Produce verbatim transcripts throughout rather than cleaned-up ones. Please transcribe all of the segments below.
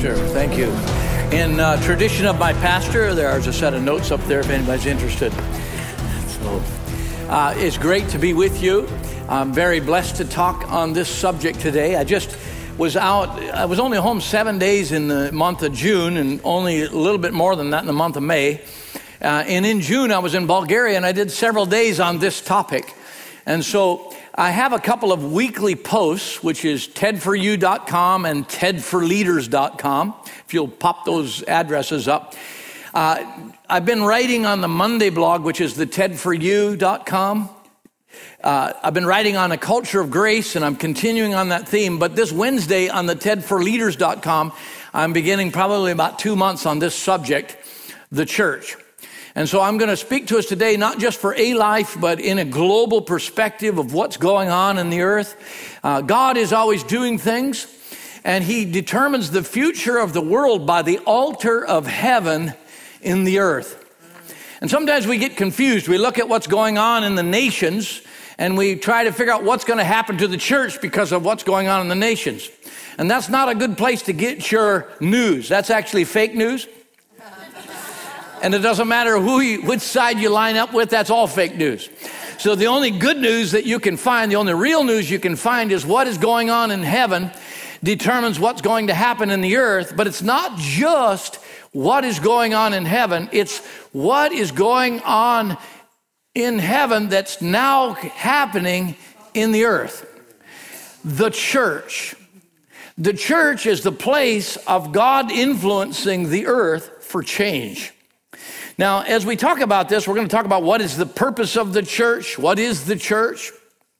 Pastor. Thank you. In uh, tradition of my pastor, there's a set of notes up there if anybody's interested. So uh, it's great to be with you. I'm very blessed to talk on this subject today. I just was out, I was only home seven days in the month of June and only a little bit more than that in the month of May. Uh, and in June, I was in Bulgaria and I did several days on this topic. And so I have a couple of weekly posts, which is ted for you dot com and ted for leaders dot com, if you'll pop those addresses up. Uh, I've been writing on the Monday blog, which is the ted for you dot com. Uh, I've been writing on a culture of grace, and I'm continuing on that theme. But this Wednesday on the ted for leaders dot com, I'm beginning probably about two months on this subject, the church. And so I'm going to speak to us today, not just for a life, but in a global perspective of what's going on in the earth. Uh, God is always doing things, and he determines the future of the world by the altar of heaven in the earth. And sometimes we get confused. We look at what's going on in the nations, and we try to figure out what's going to happen to the church because of what's going on in the nations. And that's not a good place to get your news. That's actually fake news. And it doesn't matter who you, which side you line up with, that's all fake news. So the only good news that you can find, the only real news you can find is what is going on in heaven determines what's going to happen in the earth. But it's not just what is going on in heaven, it's what is going on in heaven that's now happening in the earth. The church. The church is the place of God influencing the earth for change. Now, as we talk about this, we're going to talk about what is the purpose of the church, what is the church.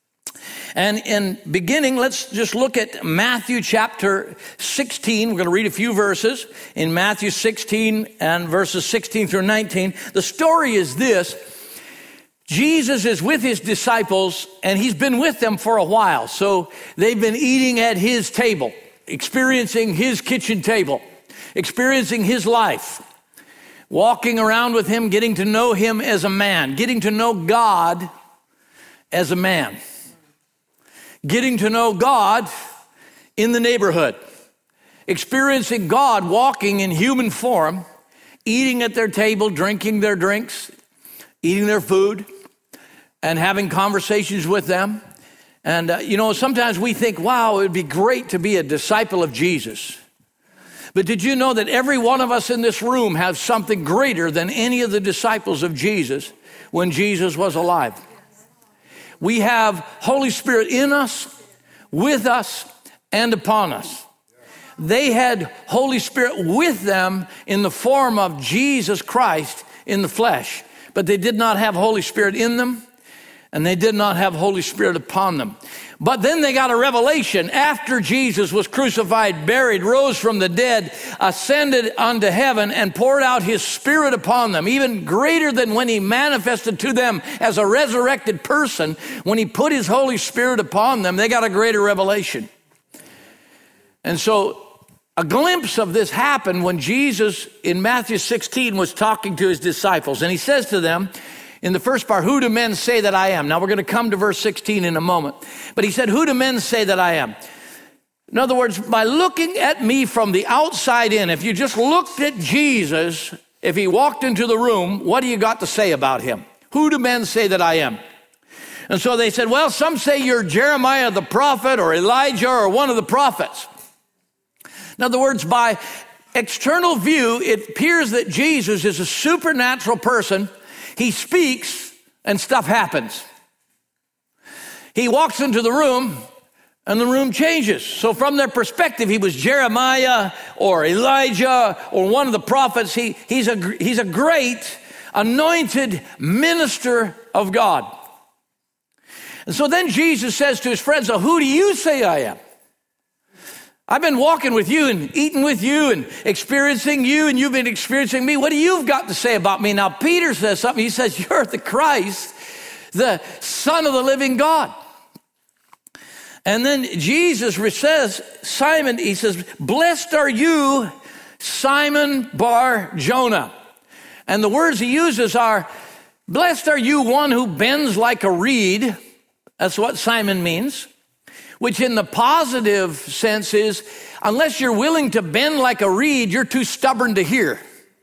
And in beginning, let's just look at Matthew chapter sixteen. We're going to read a few verses in Matthew sixteen and verses sixteen through nineteen. The story is this: Jesus is with his disciples, and he's been with them for a while. So they've been eating at his table, experiencing his kitchen table, experiencing his life. Walking around with him, getting to know him as a man, getting to know God as a man, getting to know God in the neighborhood, experiencing God walking in human form, eating at their table, drinking their drinks, eating their food, and having conversations with them. And, uh, you know, sometimes we think, wow, it would be great to be a disciple of Jesus. But did you know that every one of us in this room has something greater than any of the disciples of Jesus when Jesus was alive? We have Holy Spirit in us, with us, and upon us. They had Holy Spirit with them in the form of Jesus Christ in the flesh, but they did not have Holy Spirit in them, and they did not have Holy Spirit upon them. But then they got a revelation after Jesus was crucified, buried, rose from the dead, ascended unto heaven, and poured out his Spirit upon them, even greater than when he manifested to them as a resurrected person. When he put his Holy Spirit upon them, they got a greater revelation. And so a glimpse of this happened when Jesus in Matthew sixteen was talking to his disciples. And he says to them, in the first part, who do men say that I am? Now we're going to come to verse sixteen in a moment. But he said, who do men say that I am? In other words, by looking at me from the outside in, if you just looked at Jesus, if he walked into the room, what do you got to say about him? Who do men say that I am? And so they said, well, some say you're Jeremiah the prophet or Elijah or one of the prophets. In other words, by external view, it appears that Jesus is a supernatural person. He speaks and stuff happens. He walks into the room and the room changes. So from their perspective, he was Jeremiah or Elijah or one of the prophets. He, he's, a, he's a great anointed minister of God. And so then Jesus says to his friends, so who do you say I am? I've been walking with you and eating with you and experiencing you, and you've been experiencing me. What do you got to say about me? Now, Peter says something. He says, you're the Christ, the Son of the living God. And then Jesus says, Simon, he says, blessed are you, Simon Bar Jonah. And the words he uses are, blessed are you, one who bends like a reed. That's what Simon means. which in the positive sense is, unless you're willing to bend like a reed, you're too stubborn to hear.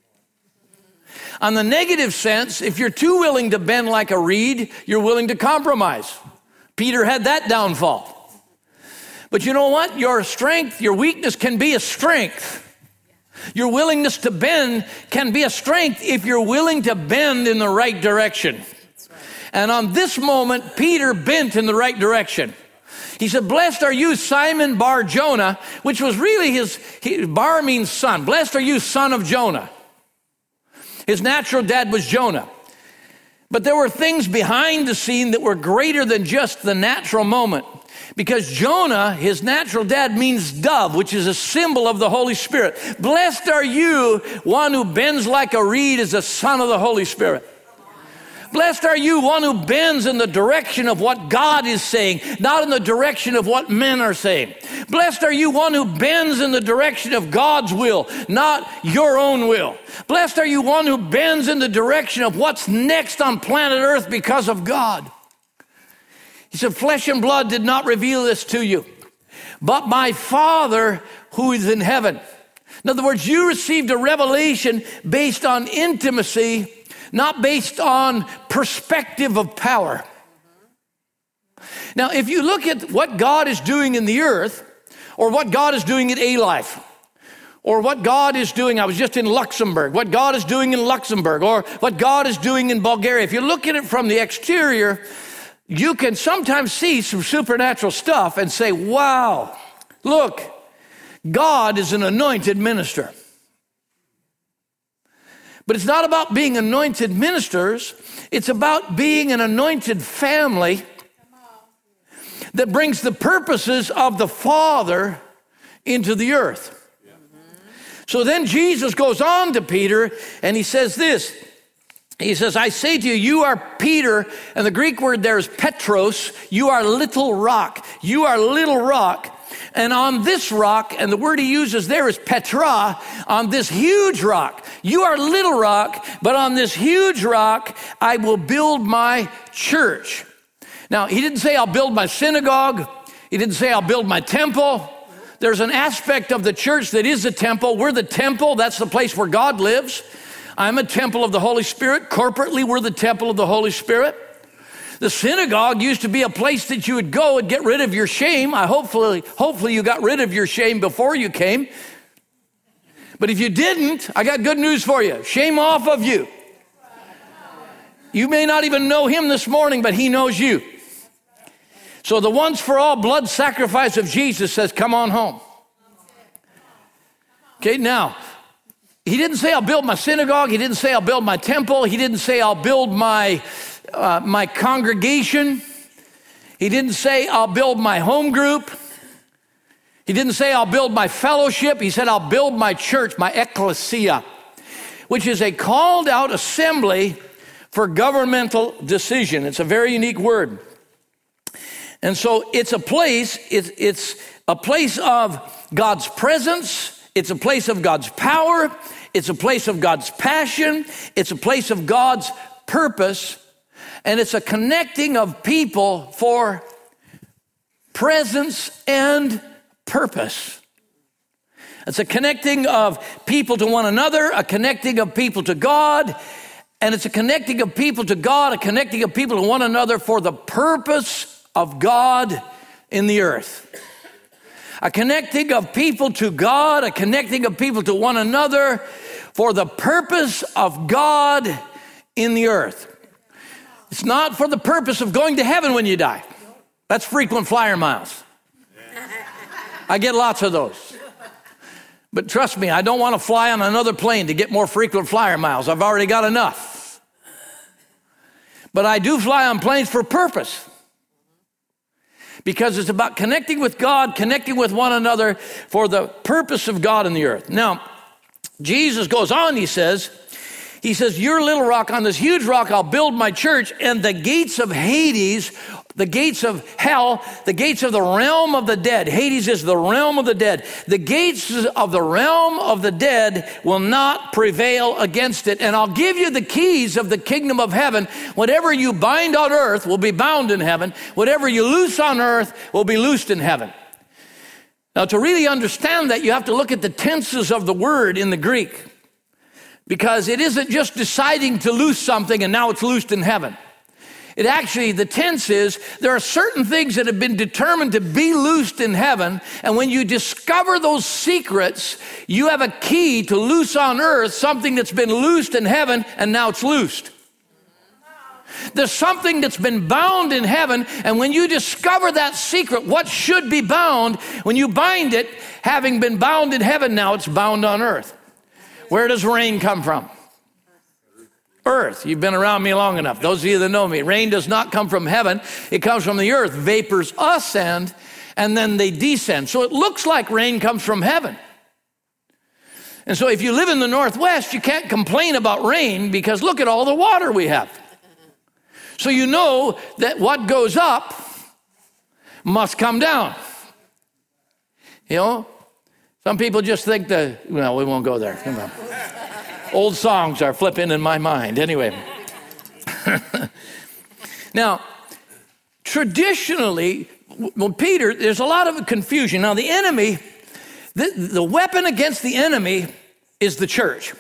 On the negative sense, if you're too willing to bend like a reed, you're willing to compromise. Peter had that downfall. But you know what? Your strength, your weakness can be a strength. Your willingness to bend can be a strength if you're willing to bend in the right direction. And on this moment, Peter bent in the right direction. He said, blessed are you, Simon Bar-Jonah, which was really his, he, Bar means son. Blessed are you, son of Jonah. His natural dad was Jonah. But there were things behind the scene that were greater than just the natural moment. Because Jonah, his natural dad, means dove, which is a symbol of the Holy Spirit. Blessed are you, one who bends like a reed as a son of the Holy Spirit. Blessed are you, one who bends in the direction of what God is saying, not in the direction of what men are saying. Blessed are you, one who bends in the direction of God's will, not your own will. Blessed are you, one who bends in the direction of what's next on planet Earth because of God. He said, flesh and blood did not reveal this to you, but my Father who is in heaven. In other words, you received a revelation based on intimacy, not based on perspective of power. Now, if you look at what God is doing in the earth, or what God is doing at A-Life, or what God is doing, I was just in Luxembourg, what God is doing in Luxembourg, or what God is doing in Bulgaria, if you look at it from the exterior, you can sometimes see some supernatural stuff and say, wow, look, God is an anointed minister. But it's not about being anointed ministers. It's about being an anointed family that brings the purposes of the Father into the earth. So then Jesus goes on to Peter and he says this. He says, I say to you, you are Peter, and the Greek word there is Petros. You are little rock. You are little rock. And on this rock, and the word he uses there is Petra, on this huge rock. You are little rock, but on this huge rock, I will build my church. Now, he didn't say I'll build my synagogue. He didn't say I'll build my temple. There's an aspect of the church that is a temple. We're the temple. That's the place where God lives. I'm a temple of the Holy Spirit. Corporately, we're the temple of the Holy Spirit. The synagogue used to be a place that you would go and get rid of your shame. I hopefully, hopefully you got rid of your shame before you came. But if you didn't, I got good news for you. Shame off of you. You may not even know him this morning, but he knows you. So the once for all blood sacrifice of Jesus says, come on home. Okay, now, he didn't say I'll build my synagogue. He didn't say I'll build my temple. He didn't say I'll build my, uh, my congregation. He didn't say I'll build my home group. He didn't say I'll build my fellowship. He said I'll build my church, my ecclesia, which is a called out assembly for governmental decision. It's a very unique word. And so it's a place, it's, it's a place of God's presence. It's a place of God's power. It's a place of God's passion. It's a place of God's purpose. And it's a connecting of people for presence and purpose. It's a connecting of people to one another, a connecting of people to God, and it's a connecting of people to God, a connecting of people to one another for the purpose of God in the earth. A connecting of people to God, a connecting of people to one another for the purpose of God in the earth. It's not for the purpose of going to heaven when you die. That's frequent flyer miles. I get lots of those. But trust me, I don't want to fly on another plane to get more frequent flyer miles. I've already got enough. But I do fly on planes for purpose. Because it's about connecting with God, connecting with one another for the purpose of God in the earth. Now, Jesus goes on, he says, he says, you're a little rock, on this huge rock I'll build my church, and the gates of Hades, The gates of hell, the gates of the realm of the dead. Hades is the realm of the dead. The gates of the realm of the dead will not prevail against it. And I'll give you the keys of the kingdom of heaven. Whatever you bind on earth will be bound in heaven. Whatever you loose on earth will be loosed in heaven. Now, to really understand that, you have to look at the tenses of the word in the Greek. Because it isn't just deciding to loose something and now it's loosed in heaven. It actually, the tense is, there are certain things that have been determined to be loosed in heaven, and when you discover those secrets, you have a key to loose on earth something that's been loosed in heaven, and now it's loosed. There's something that's been bound in heaven, and when you discover that secret, what should be bound, when you bind it, having been bound in heaven, now it's bound on earth. Where does rain come from? Earth. You've been around me long enough. Those of you that know me, rain does not come from heaven. It comes from the earth. Vapors ascend and then they descend. So it looks like rain comes from heaven. And so if you live in the Northwest, you can't complain about rain because look at all the water we have. So you know that what goes up must come down. You know, some people just think that, well, we won't go there. Come on. Old songs are flipping in my mind. Anyway. Now, traditionally, well, Peter, there's a lot of confusion. Now, the enemy, the, the weapon against the enemy is the church.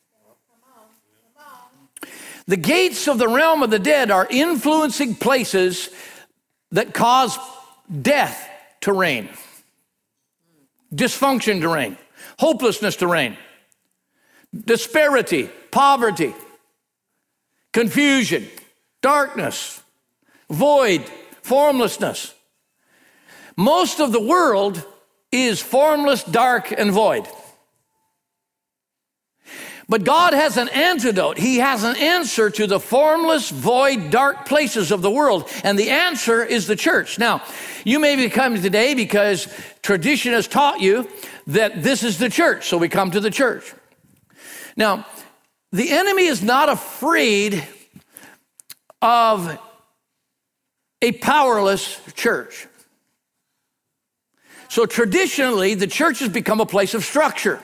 The gates of the realm of the dead are influencing places that cause death to reign, dysfunction to reign, hopelessness to reign. Disparity, poverty, confusion, darkness, void, formlessness. Most of the world is formless, dark, and void. But God has an antidote. He has an answer to the formless, void, dark places of the world. And the answer is the church. Now, you may be coming today because tradition has taught you that this is the church. So we come to the church. Now, the enemy is not afraid of a powerless church. So traditionally, the church has become a place of structure.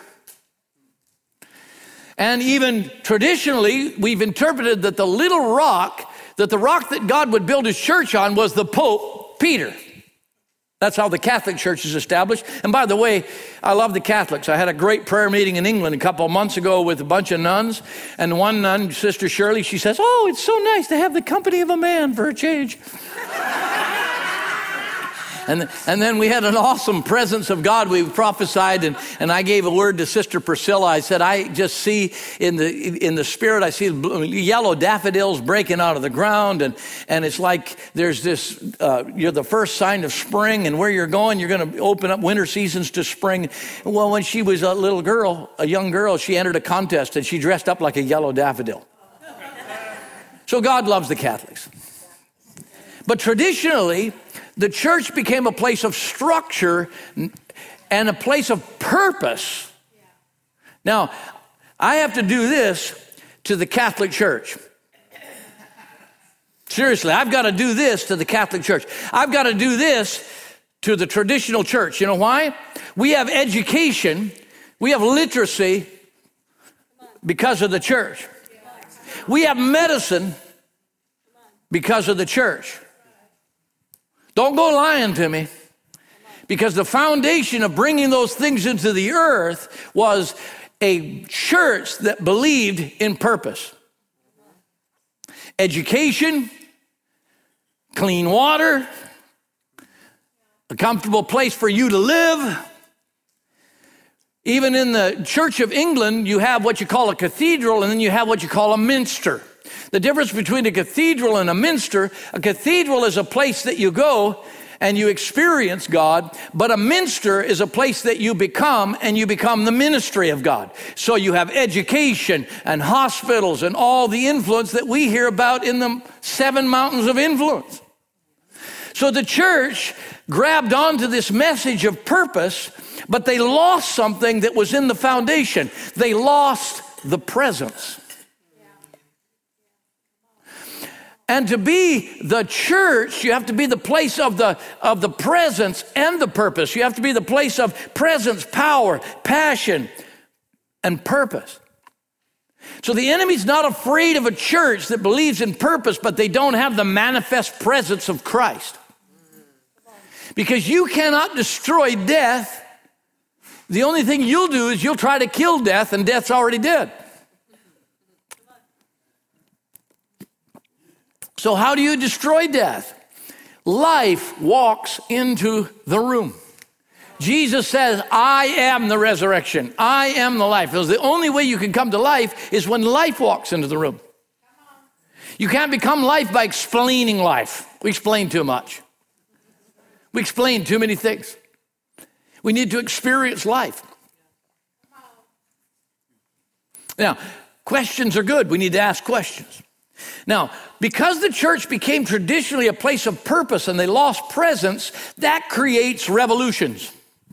And even traditionally, we've interpreted that the little rock, that the rock that God would build his church on was the Pope Peter. That's how the Catholic Church is established. And by the way, I love the Catholics. I had a great prayer meeting in England a couple of months ago with a bunch of nuns. And one nun, Sister Shirley, she says, oh, it's so nice to have the company of a man for a change. And, and then we had an awesome presence of God. We prophesied, and, and I gave a word to Sister Priscilla. I said, I just see in the in the spirit, I see yellow daffodils breaking out of the ground, and, and it's like there's this, uh, you're the first sign of spring, and where you're going, you're going to open up winter seasons to spring. Well, when she was a little girl, a young girl, she entered a contest, and she dressed up like a yellow daffodil. So God loves the Catholics. But traditionally, the church became a place of structure and a place of purpose. Now, I have to do this to the Catholic Church. Seriously, I've got to do this to the Catholic Church. I've got to do this to the traditional church. You know why? We have education, we have literacy because of the church. We have medicine because of the church. Don't go lying to me, because the foundation of bringing those things into the earth was a church that believed in purpose. Education, clean water, a comfortable place for you to live. Even in the Church of England, you have what you call a cathedral, and then you have what you call a minster. The difference between a cathedral and a minster, a cathedral is a place that you go and you experience God, but a minster is a place that you become, and you become the ministry of God. So you have education and hospitals and all the influence that we hear about in the seven mountains of influence. So the church grabbed onto this message of purpose, but they lost something that was in the foundation. They lost the presence. And to be the church, you have to be the place of the, of the presence and the purpose. You have to be the place of presence, power, passion, and purpose. So the enemy's not afraid of a church that believes in purpose, but they don't have the manifest presence of Christ. Because you cannot destroy death. The only thing you'll do is you'll try to kill death, and death's already dead. So how do you destroy death? Life walks into the room. Jesus says, I am the resurrection. I am the life. The only way you can come to life is when life walks into the room. You can't become life by explaining life. We explain too much. We explain too many things. We need to experience life. Now, questions are good. We need to ask questions. Now, because the church became traditionally a place of purpose and they lost presence, that creates revolutions.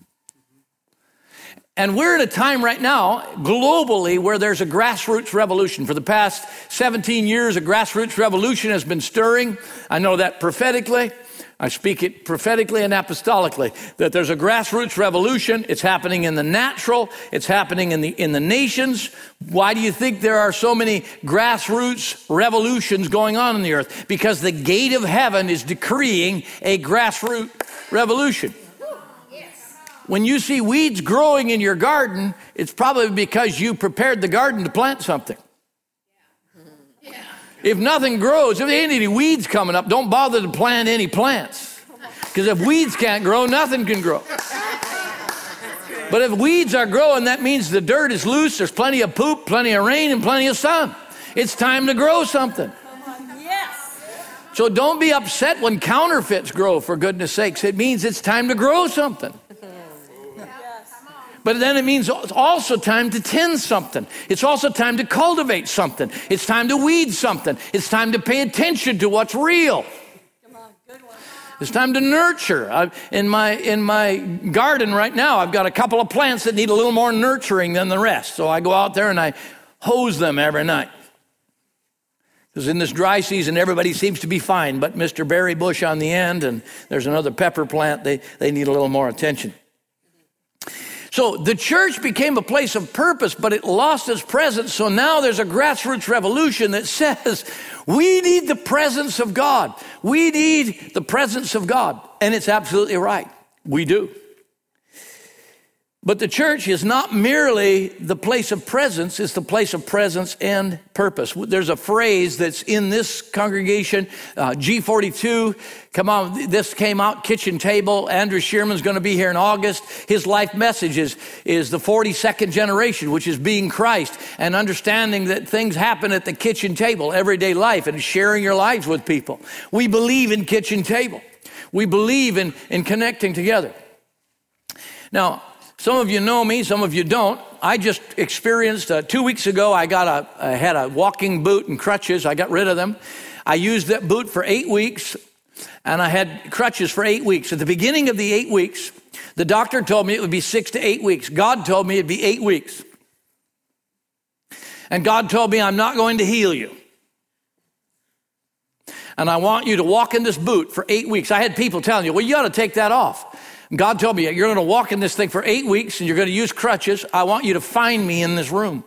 And we're in a time right now, globally, where there's a grassroots revolution. For the past seventeen years, a grassroots revolution has been stirring. I know that prophetically. I speak it prophetically and apostolically, that there's a grassroots revolution. It's happening in the natural. It's happening in the in the nations. Why do you think there are so many grassroots revolutions going on in the earth? Because the gate of heaven is decreeing a grassroots revolution. When you see weeds growing in your garden, it's probably because you prepared the garden to plant something. If nothing grows, if there ain't any weeds coming up, don't bother to plant any plants. Because if weeds can't grow, nothing can grow. But if weeds are growing, that means the dirt is loose, there's plenty of poop, plenty of rain, and plenty of sun. It's time to grow something. So don't be upset when counterfeits grow, for goodness sakes. It means it's time to grow something. But then it means it's also time to tend something. It's also time to cultivate something. It's time to weed something. It's time to pay attention to what's real. Come on, good one. It's time to nurture. I, in my in my garden right now, I've got a couple of plants that need a little more nurturing than the rest. So I go out there and I hose them every night. Because in this dry season, everybody seems to be fine, but Mister Berry Bush on the end, and there's another pepper plant, they, they need a little more attention. So the church became a place of purpose, but it lost its presence. So now there's a grassroots revolution that says we need the presence of God. We need the presence of God. And it's absolutely right. We do. But the church is not merely the place of presence, it's the place of presence and purpose. There's a phrase that's in this congregation, uh, G forty-two. Come on, this came out, kitchen table. Andrew Shearman's going to be here in August. His life message is, is the forty-second generation, which is being Christ and understanding that things happen at the kitchen table, everyday life, and sharing your lives with people. We believe in kitchen table. We believe in, in connecting together. Now, some of you know me, some of you don't. I just experienced, uh, two weeks ago, I got a, I had a walking boot and crutches. I got rid of them. I used that boot for eight weeks, and I had crutches for eight weeks. At the beginning of the eight weeks, the doctor told me it would be six to eight weeks. God told me it'd be eight weeks. And God told me, I'm not going to heal you. And I want you to walk in this boot for eight weeks. I had people telling you, well, you ought to take that off. God told me, you're going to walk in this thing for eight weeks and you're going to use crutches. I want you to find me in this room.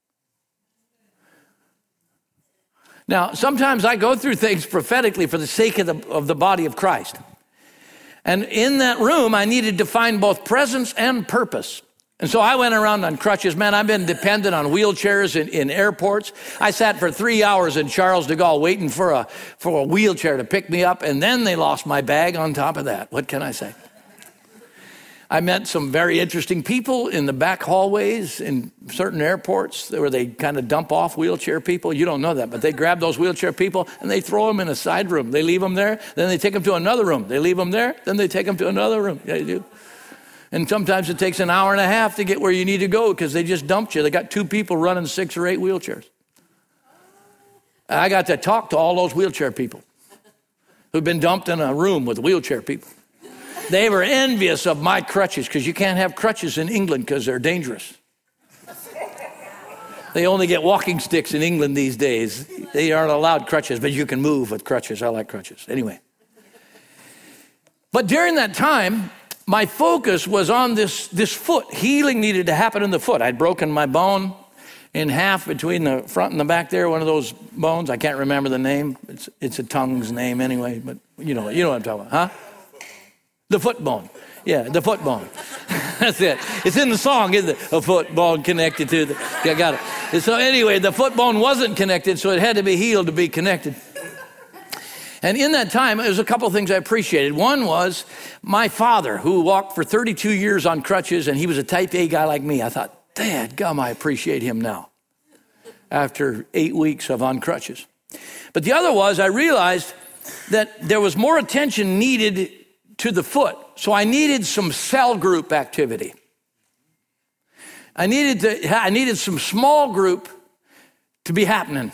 Now, sometimes I go through things prophetically for the sake of the, of the body of Christ. And in that room, I needed to find both presence and purpose. And so I went around on crutches. Man, I've been dependent on wheelchairs in, in airports. I sat for three hours in Charles de Gaulle waiting for a, for a wheelchair to pick me up, and then they lost my bag on top of that. What can I say? I met some very interesting people in the back hallways in certain airports where they kind of dump off wheelchair people. You don't know that, but they grab those wheelchair people and they throw them in a side room. They leave them there, then they take them to another room. They leave them there, then they take them to another room. Yeah, they do. And sometimes it takes an hour and a half to get where you need to go because they just dumped you. They got two people running six or eight wheelchairs. I got to talk to all those wheelchair people who've been dumped in a room with wheelchair people. They were envious of my crutches because you can't have crutches in England because they're dangerous. They only get walking sticks in England these days. They aren't allowed crutches, but you can move with crutches. I like crutches. Anyway. But during that time, my focus was on this, this foot. Healing needed to happen in the foot. I'd broken my bone in half between the front and the back there, one of those bones. I can't remember the name. It's, it's a tongue's name anyway, but you know, you know what I'm talking about, huh? The foot bone. Yeah, the foot bone. That's it. It's in the song, isn't it? A foot bone connected to the, I got it. And so anyway, the foot bone wasn't connected, so it had to be healed to be connected. And in that time, there's a couple of things I appreciated. One was my father, who walked for thirty-two years on crutches, and he was a type A guy like me. I thought, Dad, gum, I appreciate him now after eight weeks of on crutches. But the other was I realized that there was more attention needed to the foot. So I needed some cell group activity. I needed to, I needed some small group to be happening.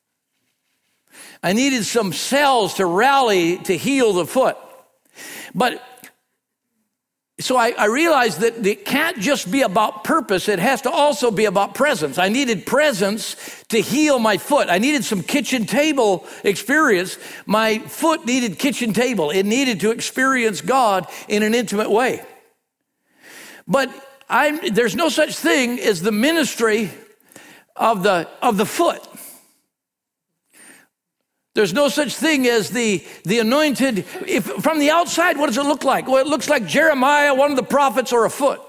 I needed some cells to rally to heal the foot. But so I, I realized that it can't just be about purpose. It has to also be about presence. I needed presence to heal my foot. I needed some kitchen table experience. My foot needed kitchen table. It needed to experience God in an intimate way. But I'm, there's no such thing as the ministry of the, of the foot. There's no such thing as the, the anointed. If, from the outside, what does it look like? Well, it looks like Jeremiah, one of the prophets, or a foot.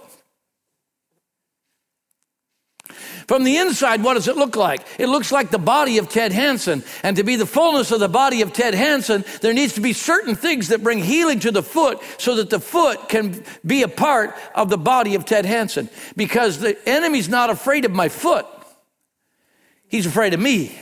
From the inside, what does it look like? It looks like the body of Ted Hansen. And to be the fullness of the body of Ted Hansen, there needs to be certain things that bring healing to the foot so that the foot can be a part of the body of Ted Hansen. Because the enemy's not afraid of my foot. He's afraid of me.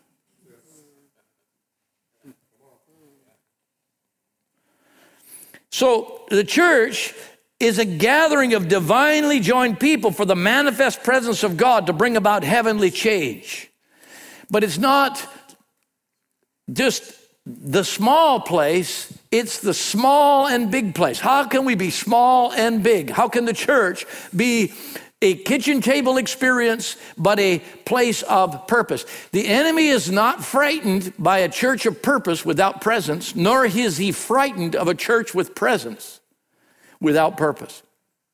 So the church is a gathering of divinely joined people for the manifest presence of God to bring about heavenly change. But it's not just the small place, it's the small and big place. How can we be small and big? How can the church be a kitchen table experience, but a place of purpose? The enemy is not frightened by a church of purpose without presence, nor is he frightened of a church with presence without purpose.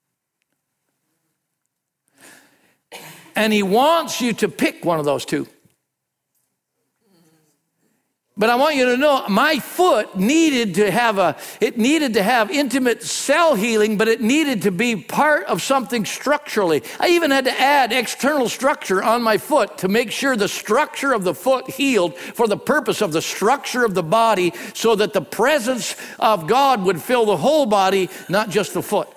And he wants you to pick one of those two. But I want you to know, my foot needed to have a, it needed to have intimate cell healing, but it needed to be part of something structurally. I even had to add external structure on my foot to make sure the structure of the foot healed for the purpose of the structure of the body, so that the presence of God would fill the whole body, not just the foot.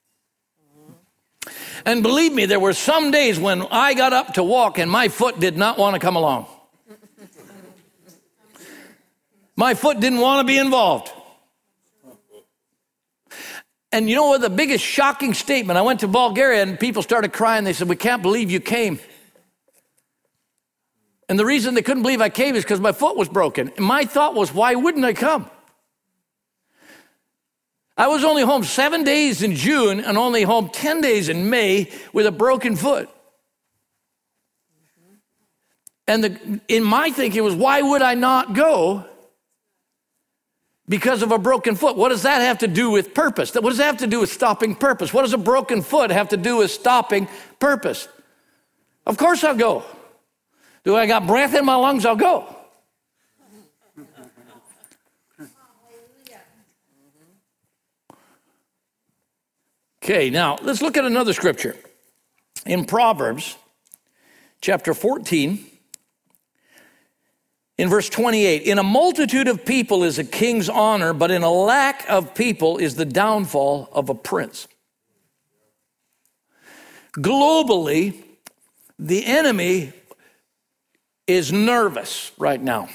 And believe me, there were some days when I got up to walk and my foot did not want to come along. My foot didn't want to be involved. And you know what, the biggest shocking statement, I went to Bulgaria and people started crying. They said, "We can't believe you came." And the reason they couldn't believe I came is because my foot was broken. And my thought was, why wouldn't I come? I was only home seven days in June and only home ten days in May with a broken foot. And the, in my thinking was, why would I not go? Because of a broken foot. What does that have to do with purpose? What does that have to do with stopping purpose? What does a broken foot have to do with stopping purpose? Of course I'll go. Do I got breath in my lungs? I'll go. Okay, now let's look at another scripture. In Proverbs chapter fourteen, in verse twenty-eight, in a multitude of people is a king's honor, but in a lack of people is the downfall of a prince. Globally, the enemy is nervous right now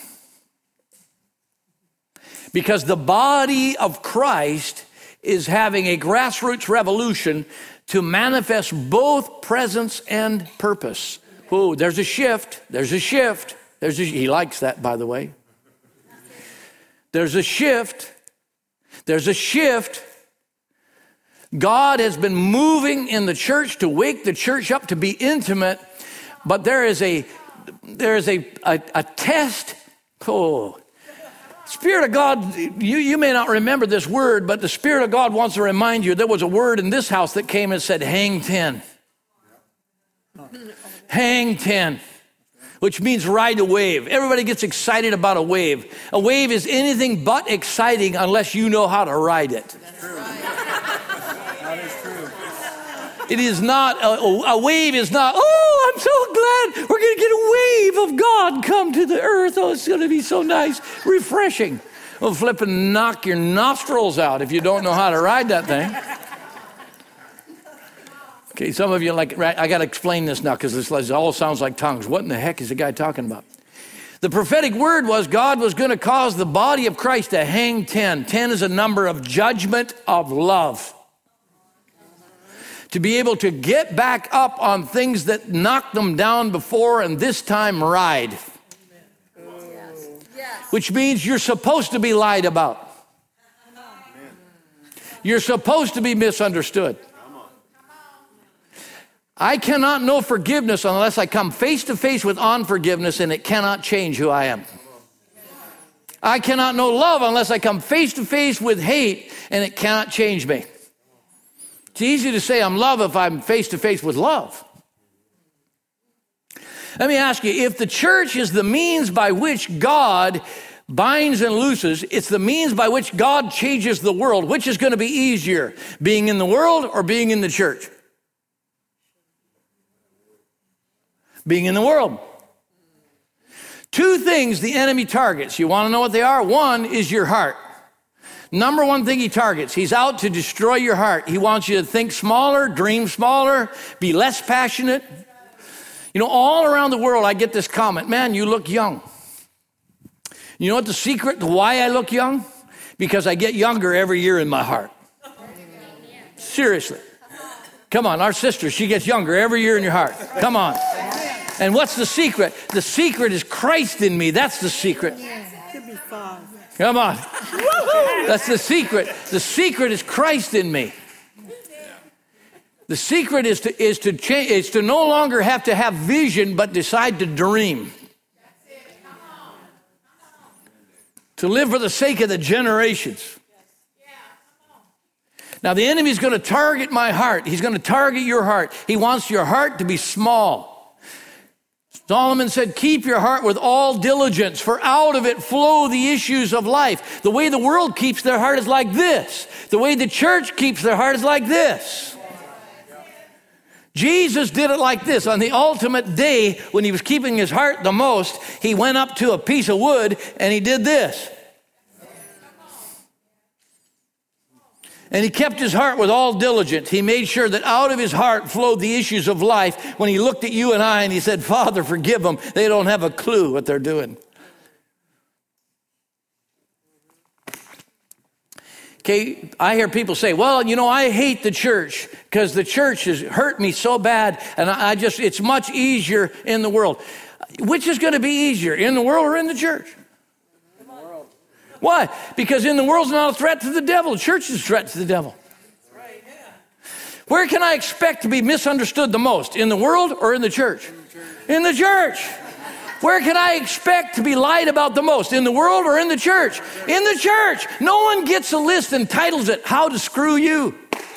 because the body of Christ is having a grassroots revolution to manifest both presence and purpose. Whoa, there's a shift, there's a shift. There's a, he likes that, by the way. There's a shift. There's a shift. God has been moving in the church to wake the church up to be intimate. but there is a there is a, a, a test. Oh, Spirit of God, you, you may not remember this word, but the Spirit of God wants to remind you there was a word in this house that came and said, hang ten. Hang ten, which means ride a wave. Everybody gets excited about a wave. A wave is anything but exciting unless you know how to ride it. That's true. That is true. It is not, a, a wave is not, oh, I'm so glad we're going to get a wave of God come to the earth. Oh, it's going to be so nice, refreshing. Well, flip and knock your nostrils out if you don't know how to ride that thing. Okay, some of you are like, right, I got to explain this now because this all sounds like tongues. What in the heck is the guy talking about? The prophetic word was God was going to cause the body of Christ to hang ten. ten is a number of judgment of love. To be able to get back up on things that knocked them down before and this time ride. Yes. Yes. Which means you're supposed to be lied about. You're supposed to be misunderstood. I cannot know forgiveness unless I come face to face with unforgiveness, and it cannot change who I am. I cannot know love unless I come face to face with hate, and it cannot change me. It's easy to say I'm love if I'm face to face with love. Let me ask you, if the church is the means by which God binds and looses, it's the means by which God changes the world. Which is going to be easier, being in the world or being in the church? Being in the world. Two things the enemy targets. You want to know what they are? One is your heart. Number one thing he targets, he's out to destroy your heart. He wants you to think smaller, dream smaller, be less passionate. You know, all around the world, I get this comment, man, you look young. You know what the secret to why I look young? Because I get younger every year in my heart. Seriously. Come on, our sister, she gets younger every year in your heart. Come on. And what's the secret? The secret is Christ in me. That's the secret. Come on. That's the secret. The secret is Christ in me. The secret is to is to change is to no longer have to have vision, but decide to dream. To live for the sake of the generations. Now the enemy's going to target my heart. He's going to target your heart. He wants your heart to be small. Solomon said, keep your heart with all diligence, for out of it flow the issues of life. The way the world keeps their heart is like this. The way the church keeps their heart is like this. Jesus did it like this. On the ultimate day, when he was keeping his heart the most, he went up to a piece of wood and he did this. And he kept his heart with all diligence. He made sure that out of his heart flowed the issues of life when he looked at you and I and he said, Father, forgive them. They don't have a clue what they're doing. Okay, I hear people say, well, you know, I hate the church because the church has hurt me so bad and I just, it's much easier in the world. Which is going to be easier, in the world or in the church? Why? Because in the world's not a threat to the devil. The church is a threat to the devil. Where can I expect to be misunderstood the most? In the world or in the church? In the church. Where can I expect to be lied about the most? In the world or in the church? In the church. No one gets a list and titles it, How to Screw You.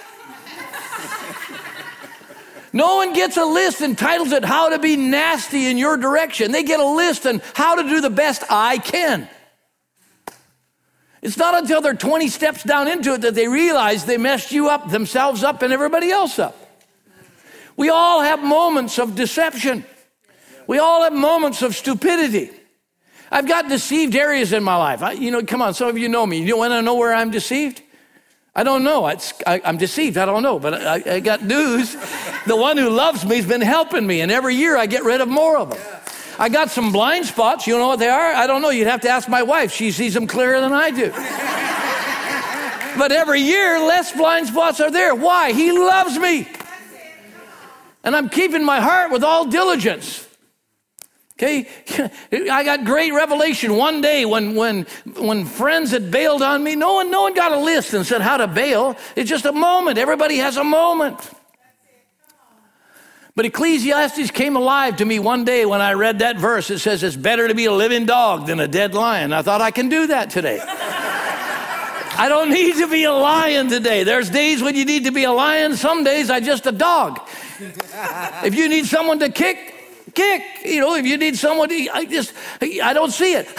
No one gets a list and titles it, How to Be Nasty in Your Direction. They get a list and How to Do the Best I Can. It's not until they're twenty steps down into it that they realize they messed you up, themselves up, and everybody else up. We all have moments of deception. We all have moments of stupidity. I've got deceived areas in my life. I, you know, come on, some of you know me. You want to know where I'm deceived? I don't know. It's, I, I'm deceived. I don't know. But I, I got news. The one who loves me has been helping me, and every year I get rid of more of them. I got some blind spots. You know what they are? I don't know. You'd have to ask my wife. She sees them clearer than I do. But every year, less blind spots are there. Why? He loves me. And I'm keeping my heart with all diligence. Okay? I got great revelation one day when, when, when friends had bailed on me. No one, no one got a list and said how to bail. It's just a moment. Everybody has a moment. But Ecclesiastes came alive to me one day when I read that verse. It says, it's better to be a living dog than a dead lion. I thought I can do that today. I don't need to be a lion today. There's days when you need to be a lion. Some days I'm just a dog. If you need someone to kick, kick. You know, if you need someone to, I just, I don't see it.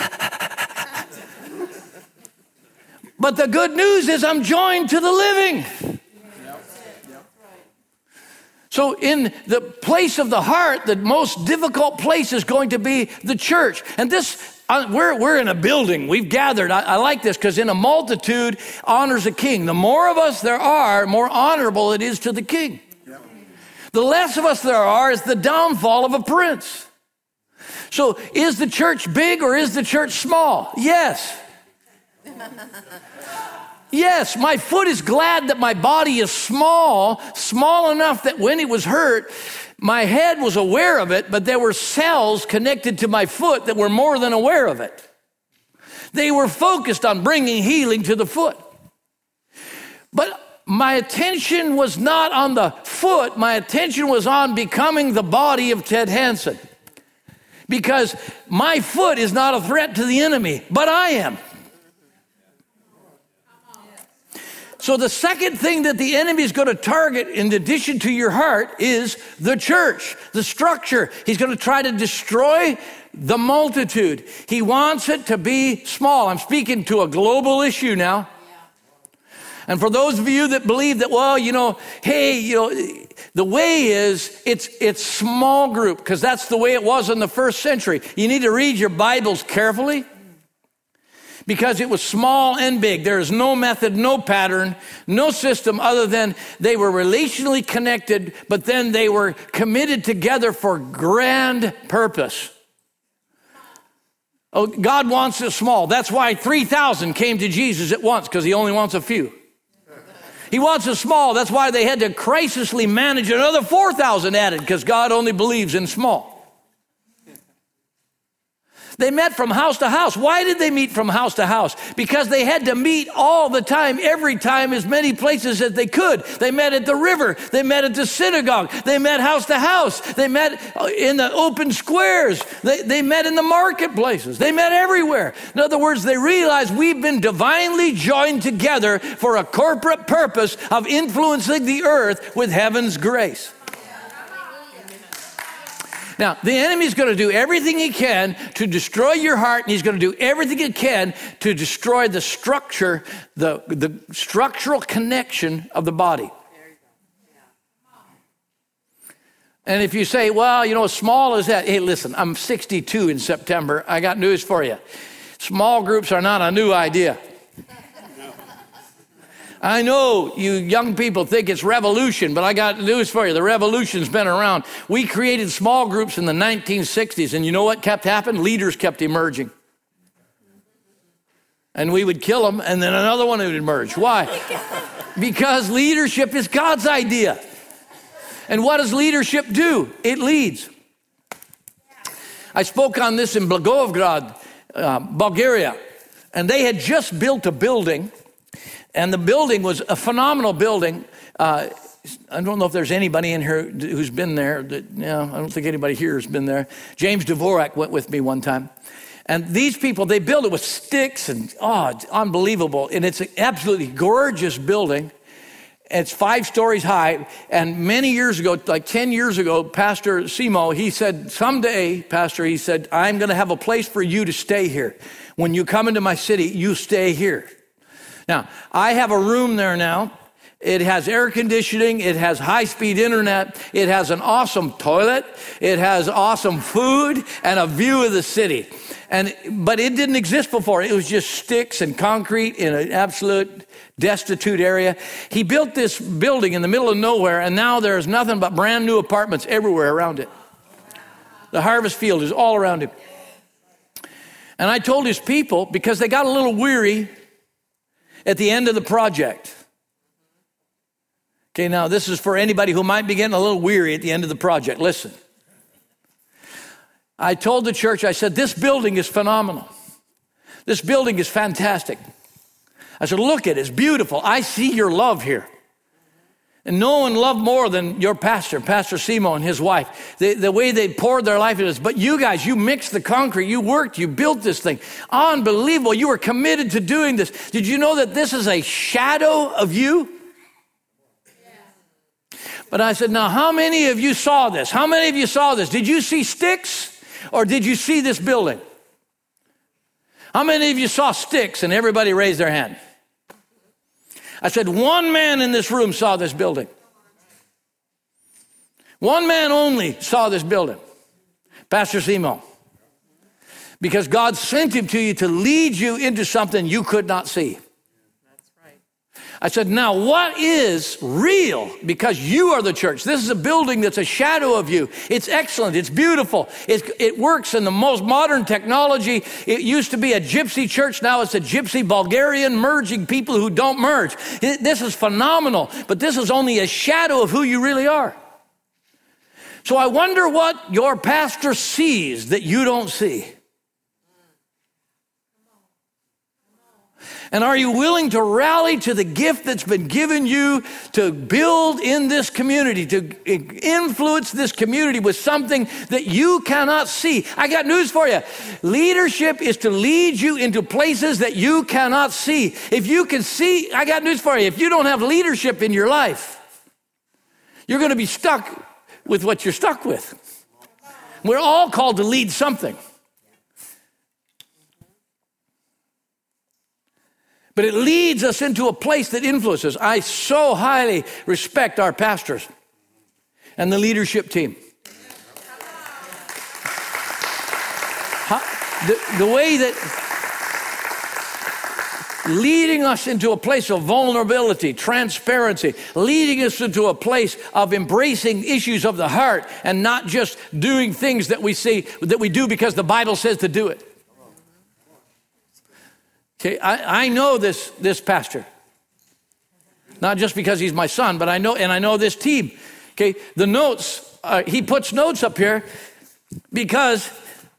But the good news is I'm joined to the living. So in the place of the heart, the most difficult place is going to be the church. And this, uh, we're, we're in a building. We've gathered. I, I like this because in a multitude honors a king. The more of us there are, more honorable it is to the king. Yep. The less of us there are is the downfall of a prince. So is the church big or is the church small? Yes. Yes, my foot is glad that my body is small, small enough that when it was hurt, my head was aware of it, but there were cells connected to my foot that were more than aware of it. They were focused on bringing healing to the foot. But my attention was not on the foot. My attention was on becoming the body of Ted Hansen. Because my foot is not a threat to the enemy, but I am. So the second thing that the enemy is going to target in addition to your heart is the church, the structure. He's going to try to destroy the multitude. He wants it to be small. I'm speaking to a global issue now. And for those of you that believe that, well, you know, hey, you know, the way is it's it's small group because that's the way it was in the first century. You need to read your Bibles carefully. Because it was small and big. There is no method, no pattern, no system other than they were relationally connected, but then they were committed together for grand purpose. Oh, God wants it small. That's why three thousand came to Jesus at once, because he only wants a few. He wants it small. That's why they had to crisisly manage another four thousand added, because God only believes in small. They met from house to house. Why did they meet from house to house? Because they had to meet all the time, every time, as many places as they could. They met at the river. They met at the synagogue. They met house to house. They met in the open squares. They, they met in the marketplaces. They met everywhere. In other words, they realized we've been divinely joined together for a corporate purpose of influencing the earth with heaven's grace. Now, the enemy's going to do everything he can to destroy your heart, and he's going to do everything he can to destroy the structure, the, the structural connection of the body. And if you say, well, you know, as small as that, hey, listen, I'm sixty-two in September. I got news for you. Small groups are not a new idea. I know you young people think it's revolution, but I got news for you. The revolution's been around. We created small groups in the nineteen sixties, and you know what kept happening? Leaders kept emerging. And we would kill them, and then another one would emerge. Why? Because leadership is God's idea. And what does leadership do? It leads. I spoke on this in Blagoevgrad, uh, Bulgaria, and they had just built a building. And the building was a phenomenal building. Uh, I don't know if there's anybody in here who's been there. That, no, I don't think anybody here has been there. James Dvorak went with me one time. And these people, they built it with sticks and, oh, it's unbelievable. And it's an absolutely gorgeous building. It's five stories high. And many years ago, like ten years ago, Pastor Simo, he said, someday, Pastor, he said, I'm going to have a place for you to stay here. When you come into my city, you stay here. Now, I have a room there now. It has air conditioning. It has high-speed internet. It has an awesome toilet. It has awesome food and a view of the city. And but it didn't exist before. It was just sticks and concrete in an absolute destitute area. He built this building in the middle of nowhere, and now there's nothing but brand new apartments everywhere around it. The harvest field is all around him. And I told his people, because they got a little weary at the end of the project. Okay, now this is for anybody who might be getting a little weary at the end of the project. Listen. I told the church, I said, this building is phenomenal. This building is fantastic. I said, look at it, it's beautiful. I see your love here. And no one loved more than your pastor, Pastor Simo and his wife. The, the way they poured their life into this. But you guys, you mixed the concrete. You worked. You built this thing. Unbelievable. You were committed to doing this. Did you know that this is a shadow of you? But I said, now, how many of you saw this? How many of you saw this? Did you see sticks or did you see this building? How many of you saw sticks? And everybody raised their hand. I said, one man in this room saw this building. One man only saw this building. Pastor Simo. Because God sent him to you to lead you into something you could not see. I said, now what is real? Because you are the church. This is a building that's a shadow of you. It's excellent. It's beautiful. It, it works in the most modern technology. It used to be a gypsy church. Now it's a gypsy Bulgarian merging people who don't merge. It, this is phenomenal, but this is only a shadow of who you really are. So I wonder what your pastor sees that you don't see. And are you willing to rally to the gift that's been given you to build in this community, to influence this community with something that you cannot see? I got news for you. Leadership is to lead you into places that you cannot see. If you can see, I got news for you. If you don't have leadership in your life, you're going to be stuck with what you're stuck with. We're all called to lead something. But it leads us into a place that influences. I so highly respect our pastors and the leadership team. How, the, the way that leading us into a place of vulnerability, transparency, leading us into a place of embracing issues of the heart and not just doing things that we see, that we do because the Bible says to do it. Okay, I, I know this, this pastor, not just because he's my son, but I know, and I know this team. Okay, the notes, uh, he puts notes up here because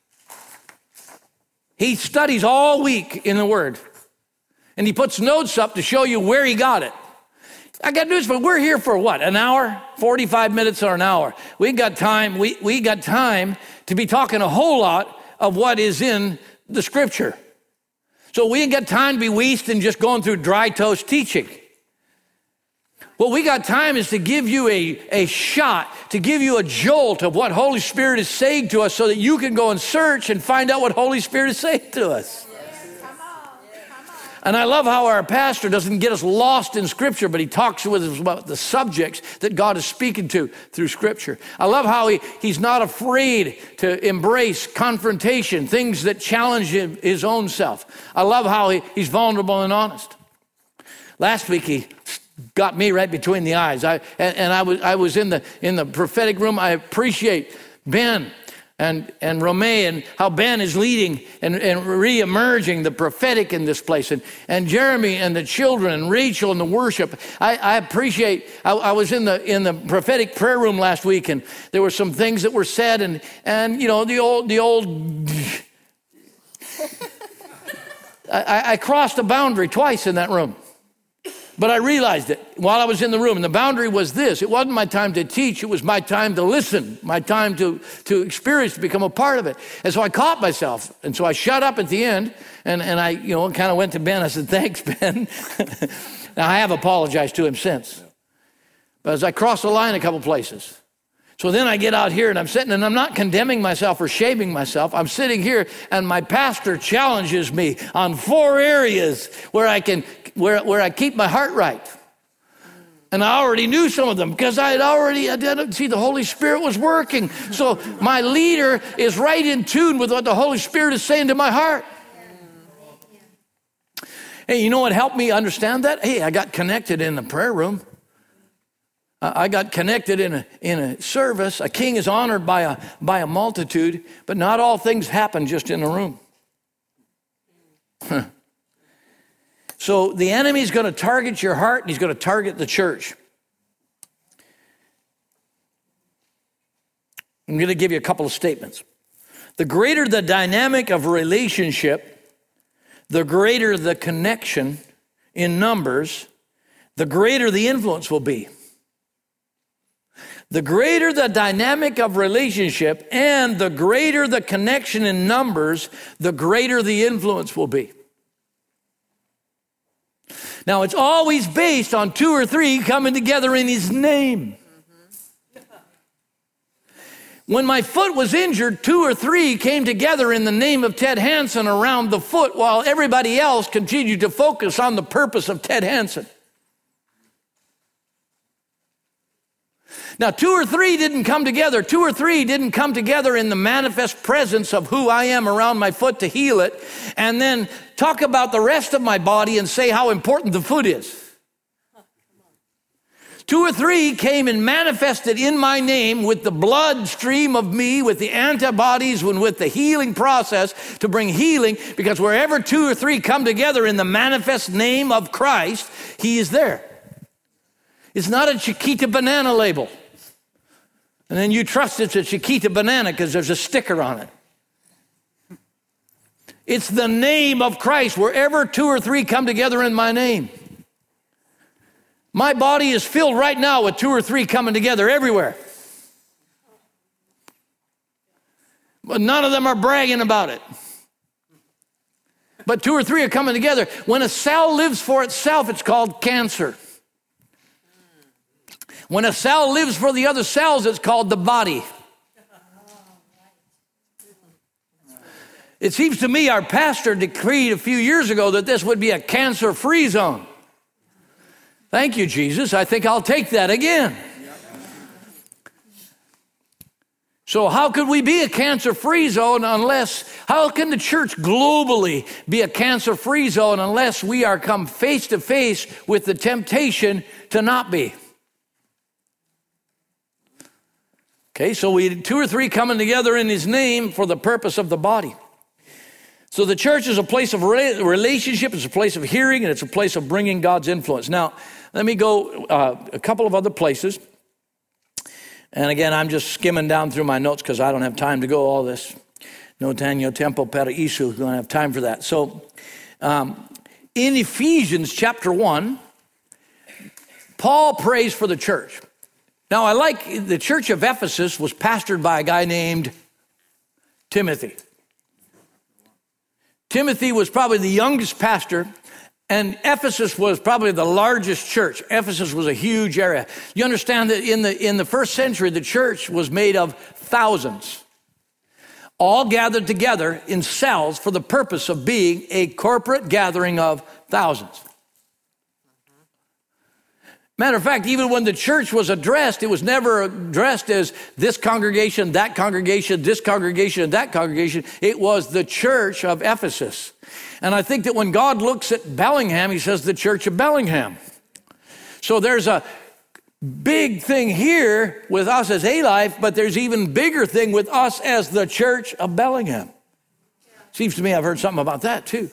he studies all week in the Word. And he puts notes up to show you where he got it. I got news for you. We're here for what, an hour, forty-five minutes or an hour. We got time, we, we got time to be talking a whole lot of what is in the Scripture. So we ain't got time to be wasting just going through dry toast teaching. What we got time is to give you a, a shot, to give you a jolt of what Holy Spirit is saying to us so that you can go and search and find out what Holy Spirit is saying to us. And I love how our pastor doesn't get us lost in Scripture, but he talks with us about the subjects that God is speaking to through Scripture. I love how he, he's not afraid to embrace confrontation, things that challenge him, his own self. I love how he, he's vulnerable and honest. Last week, he got me right between the eyes. I, and and I, was, I was in the, in the prophetic room. I appreciate Ben and, and Romay and how Ben is leading and, and re-emerging the prophetic in this place. And, and Jeremy and the children and Rachel and the worship. I, I appreciate, I, I was in the in the prophetic prayer room last week and there were some things that were said and, and you know, the old, the old, I, I crossed a boundary twice in that room. But I realized it while I was in the room. And the boundary was this. It wasn't my time to teach. It was my time to listen, my time to, to experience, to become a part of it. And so I caught myself. And so I shut up at the end. And, and I, you know, kind of went to Ben. I said, thanks, Ben. Now, I have apologized to him since. But as I crossed the line a couple places. So then I get out here and I'm sitting and I'm not condemning myself or shaming myself. I'm sitting here and my pastor challenges me on four areas where I can Where, where I keep my heart right. And I already knew some of them because I had already, I didn't see the Holy Spirit was working. So my leader is right in tune with what the Holy Spirit is saying to my heart. Hey, you know what helped me understand that? Hey, I got connected in the prayer room. I got connected in a, in a service. A king is honored by a, by a multitude, but not all things happen just in a room. Huh. So the enemy's going to target your heart, and he's going to target the church. I'm going to give you a couple of statements. The greater the dynamic of a relationship, the greater the connection in numbers, the greater the influence will be. The greater the dynamic of relationship and the greater the connection in numbers, the greater the influence will be. Now, it's always based on two or three coming together in his name. When my foot was injured, two or three came together in the name of Ted Hansen around the foot while everybody else continued to focus on the purpose of Ted Hansen. Now, two or three didn't come together. Two or three didn't come together in the manifest presence of who I am around my foot to heal it, and then talk about the rest of my body and say how important the foot is. Two or three came and manifested in my name with the bloodstream of me, with the antibodies, and with the healing process to bring healing, because wherever two or three come together in the manifest name of Christ, he is there. It's not a Chiquita banana label. And then you trust it's a Chiquita banana because there's a sticker on it. It's the name of Christ, wherever two or three come together in my name. My body is filled right now with two or three coming together everywhere. But none of them are bragging about it. But two or three are coming together. When a cell lives for itself, it's called cancer. When a cell lives for the other cells, it's called the body. It seems to me our pastor decreed a few years ago that this would be a cancer-free zone. Thank you, Jesus. I think I'll take that again. So how could we be a cancer-free zone unless, how can the church globally be a cancer-free zone unless we are come face to face with the temptation to not be? Okay, so we had two or three coming together in his name for the purpose of the body. So the church is a place of relationship, it's a place of hearing, and it's a place of bringing God's influence. Now, let me go uh, a couple of other places. And again, I'm just skimming down through my notes because I don't have time to go all this. No tanyo tempo para isu, don't have time for that. So um, in Ephesians chapter one, Paul prays for the church. Now, I like the church of Ephesus was pastored by a guy named Timothy. Timothy was probably the youngest pastor, and Ephesus was probably the largest church. Ephesus was a huge area. You understand that in the, in the first century, the church was made of thousands, all gathered together in cells for the purpose of being a corporate gathering of thousands. Matter of fact, even when the church was addressed, it was never addressed as this congregation, that congregation, this congregation, and that congregation. It was the church of Ephesus. And I think that when God looks at Bellingham, he says the church of Bellingham. So there's a big thing here with us as A-Life, but there's even bigger thing with us as the church of Bellingham. Seems to me I've heard something about that too.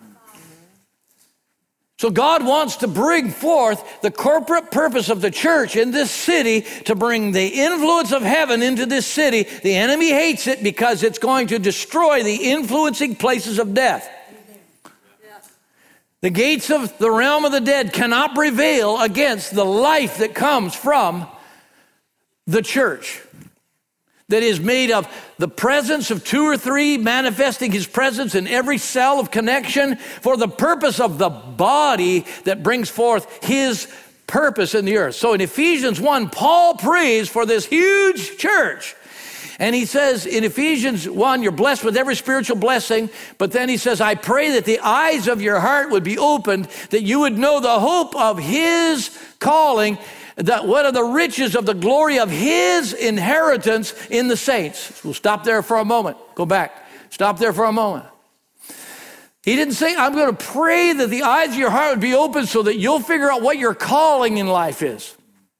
So God wants to bring forth the corporate purpose of the church in this city to bring the influence of heaven into this city. The enemy hates it because it's going to destroy the influencing places of death. The gates of the realm of the dead cannot prevail against the life that comes from the church, that is made of the presence of two or three manifesting his presence in every cell of connection for the purpose of the body that brings forth his purpose in the earth. So in Ephesians one, Paul prays for this huge church. And he says in Ephesians one, you're blessed with every spiritual blessing. But then he says, I pray that the eyes of your heart would be opened, that you would know the hope of his calling, that what are the riches of the glory of his inheritance in the saints. We'll stop there for a moment. Go back. Stop there for a moment. He didn't say, I'm going to pray that the eyes of your heart would be open so that you'll figure out what your calling in life is.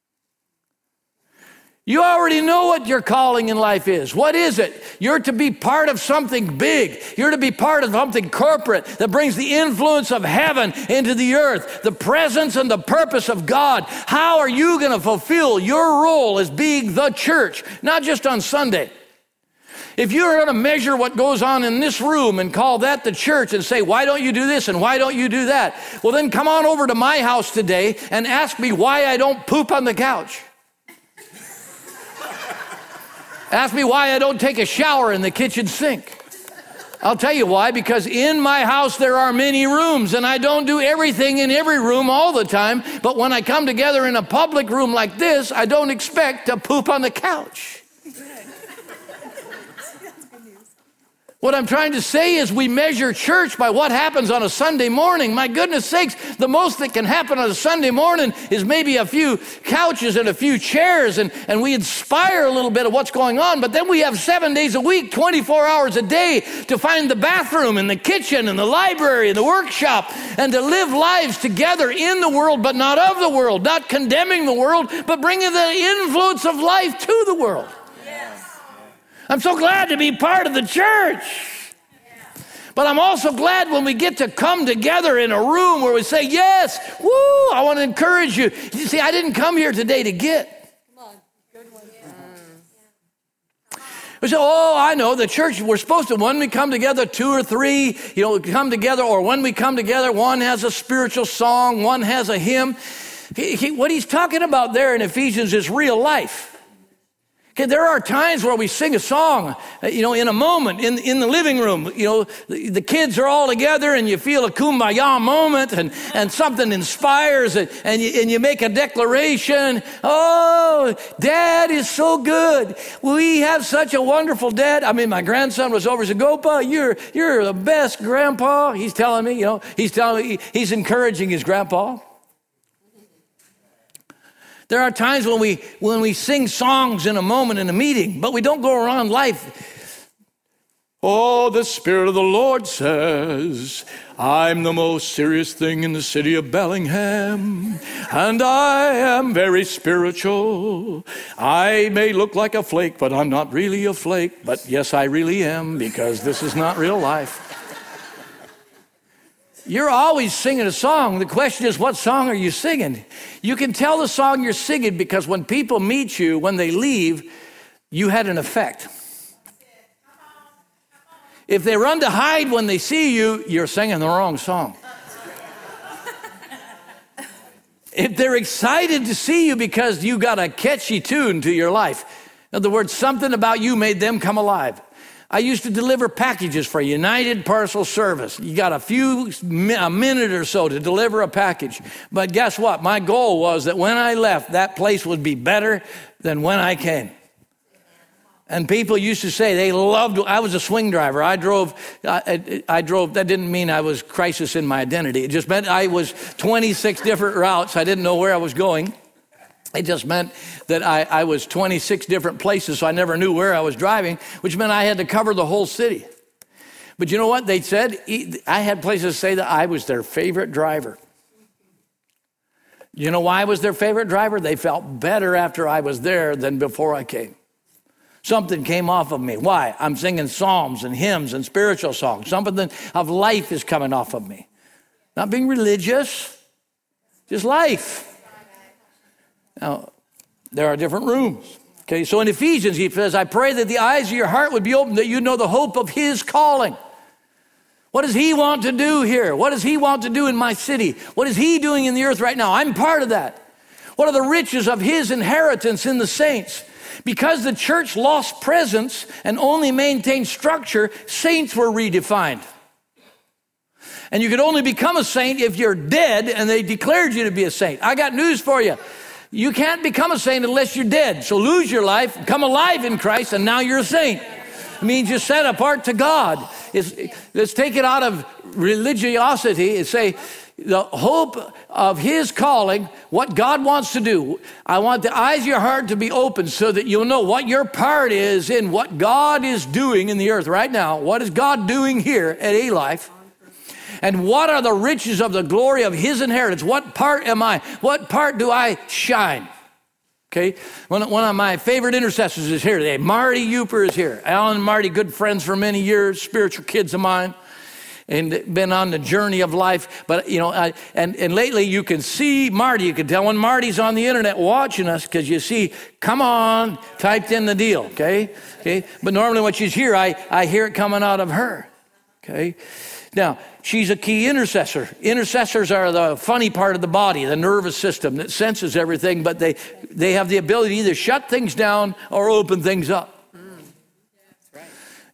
You already know what your calling in life is. What is it? You're to be part of something big. You're to be part of something corporate that brings the influence of heaven into the earth, the presence and the purpose of God. How are you going to fulfill your role as being the church, not just on Sunday? If you're going to measure what goes on in this room and call that the church and say, why don't you do this and why don't you do that? Well, then come on over to my house today and ask me why I don't poop on the couch. Ask me why I don't take a shower in the kitchen sink. I'll tell you why, because in my house there are many rooms, and I don't do everything in every room all the time, but when I come together in a public room like this, I don't expect to poop on the couch. What I'm trying to say is we measure church by what happens on a Sunday morning. My goodness sakes, the most that can happen on a Sunday morning is maybe a few couches and a few chairs, and, and we inspire a little bit of what's going on, but then we have seven days a week, twenty-four hours a day to find the bathroom and the kitchen and the library and the workshop and to live lives together in the world, but not of the world, not condemning the world, but bringing the influence of life to the world. I'm so glad to be part of the church. But I'm also glad when we get to come together in a room where we say, yes, woo, I want to encourage you. You see, I didn't come here today to get. Come on. Good one. We say, oh, I know, the church, we're supposed to, when we come together, two or three, you know, come together, or when we come together, one has a spiritual song, one has a hymn. He, he, what he's talking about there in Ephesians is real life. Okay, there are times where we sing a song, you know, in a moment, in, in the living room, you know, the, the kids are all together and you feel a kumbaya moment and, and something inspires it and you, and you make a declaration. Oh, Dad is so good. We have such a wonderful dad. I mean, my grandson was over, said, Gopa, you're, you're the best grandpa. He's telling me, you know, he's telling me, he's encouraging his grandpa. There are times when we when we sing songs in a moment in a meeting, but we don't go around life. Oh, the Spirit of the Lord says, I'm the most serious thing in the city of Bellingham, and I am very spiritual. I may look like a flake, but I'm not really a flake. But yes, I really am, because this is not real life. You're always singing a song. The question is, what song are you singing? You can tell the song you're singing because when people meet you, when they leave, you had an effect. If they run to hide when they see you, you're singing the wrong song. If they're excited to see you because you got a catchy tune to your life, in other words, something about you made them come alive. I used to deliver packages for United Parcel Service. You got a few, a minute or so to deliver a package. But guess what? My goal was that when I left, that place would be better than when I came. And people used to say they loved, I was a swing driver. I drove, I, I drove, that didn't mean I was crisis in my identity. It just meant I was twenty-six different routes. I didn't know where I was going. It just meant that I, I was twenty-six different places, so I never knew where I was driving, which meant I had to cover the whole city. But you know what? They said, I had places say that I was their favorite driver. You know why I was their favorite driver? They felt better after I was there than before I came. Something came off of me. Why? I'm singing psalms and hymns and spiritual songs. Something of life is coming off of me. Not being religious, just life. Now, there are different rooms. Okay, so in Ephesians, he says, I pray that the eyes of your heart would be open, that you know the hope of his calling. What does he want to do here? What does he want to do in my city? What is he doing in the earth right now? I'm part of that. What are the riches of his inheritance in the saints? Because the church lost presence and only maintained structure, saints were redefined. And you could only become a saint if you're dead and they declared you to be a saint. I got news for you. You can't become a saint unless you're dead. So lose your life, come alive in Christ, and now you're a saint. It means you're set apart to God. It's, let's take it out of religiosity and say, the hope of his calling, what God wants to do. I want the eyes of your heart to be open so that you'll know what your part is in what God is doing in the earth right now. What is God doing here at A-Life? And what are the riches of the glory of his inheritance? What part am I? What part do I shine? Okay, one, one of my favorite intercessors is here today. Marty Uper is here. Alan and Marty, good friends for many years, spiritual kids of mine, and been on the journey of life. But, you know, I, and, and lately you can see Marty. You can tell when Marty's on the internet watching us because you see, come on, typed in the deal, okay? Okay. But normally when she's here, I, I hear it coming out of her, okay? Now, she's a key intercessor. Intercessors are the funny part of the body, the nervous system that senses everything, but they, they have the ability to either shut things down or open things up.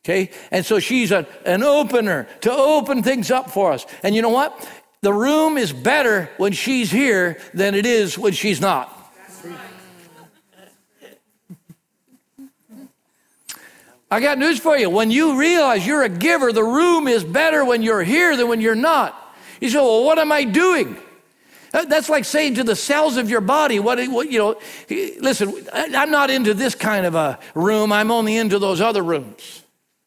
Okay? And so she's a, an opener to open things up for us. And you know what? The room is better when she's here than it is when she's not. I got news for you. When you realize you're a giver, the room is better when you're here than when you're not. You say, well, what am I doing? That's like saying to the cells of your body, what, what you know, listen, I'm not into this kind of a room. I'm only into those other rooms.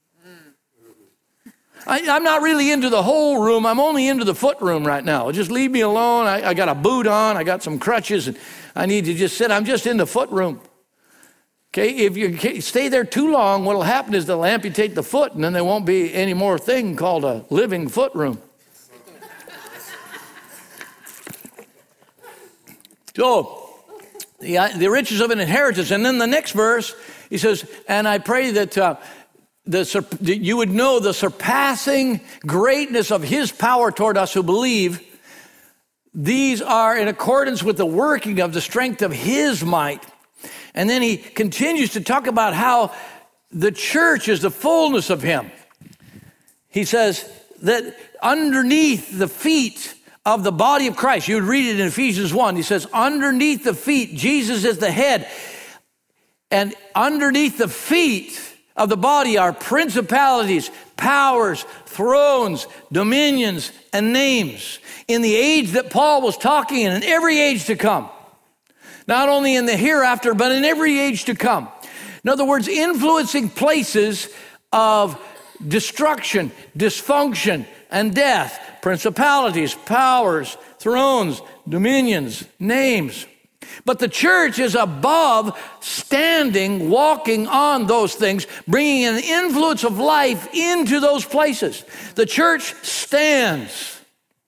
I, I'm not really into the whole room. I'm only into the foot room right now. Just leave me alone. I, I got a boot on. I got some crutches, and I need to just sit. I'm just in the foot room. Okay, if you stay there too long, what will happen is they'll amputate the foot, and then there won't be any more thing called a living foot room. So, the, the riches of an inheritance. And then the next verse, he says, and I pray that, uh, the, that you would know the surpassing greatness of his power toward us who believe. These are in accordance with the working of the strength of his might. And then he continues to talk about how the church is the fullness of him. He says that underneath the feet of the body of Christ, you would read it in Ephesians one, he says, underneath the feet, Jesus is the head. And underneath the feet of the body are principalities, powers, thrones, dominions, and names. In the age that Paul was talking in, in every age to come. Not only in the hereafter, but in every age to come. In other words, influencing places of destruction, dysfunction, and death. Principalities, powers, thrones, dominions, names. But the church is above, standing, walking on those things, bringing an influence of life into those places. The church stands.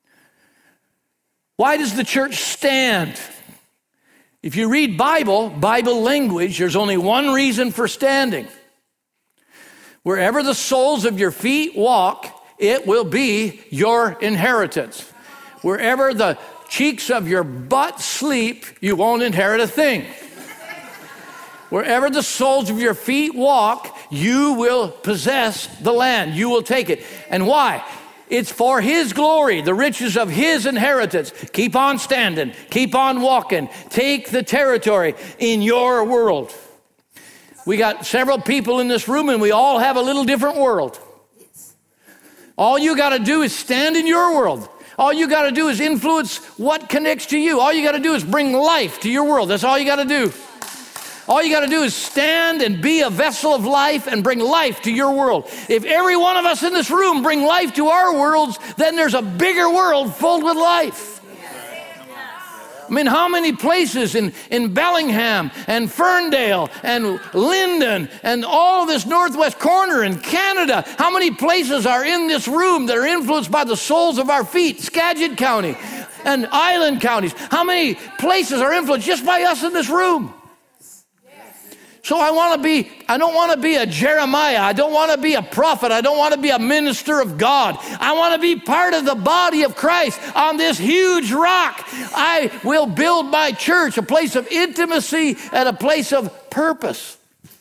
Why does the church stand? If you read Bible, Bible language, there's only one reason for standing. Wherever the soles of your feet walk, it will be your inheritance. Wherever the cheeks of your butt sleep, you won't inherit a thing. Wherever the soles of your feet walk, you will possess the land. You will take it. And why? It's for his glory, the riches of his inheritance. Keep on standing. Keep on walking. Take the territory in your world. We got several people in this room, and we all have a little different world. All you got to do is stand in your world. All you got to do is influence what connects to you. All you got to do is bring life to your world. That's all you got to do. All you got to do is stand and be a vessel of life and bring life to your world. If every one of us in this room bring life to our worlds, then there's a bigger world filled with life. I mean, how many places in, in Bellingham and Ferndale and Linden and all this northwest corner in Canada, how many places are in this room that are influenced by the soles of our feet? Skagit County and Island counties. How many places are influenced just by us in this room? So I want to be, I don't want to be a Jeremiah. I don't want to be a prophet. I don't want to be a minister of God. I want to be part of the body of Christ on this huge rock. I will build my church, a place of intimacy and a place of purpose.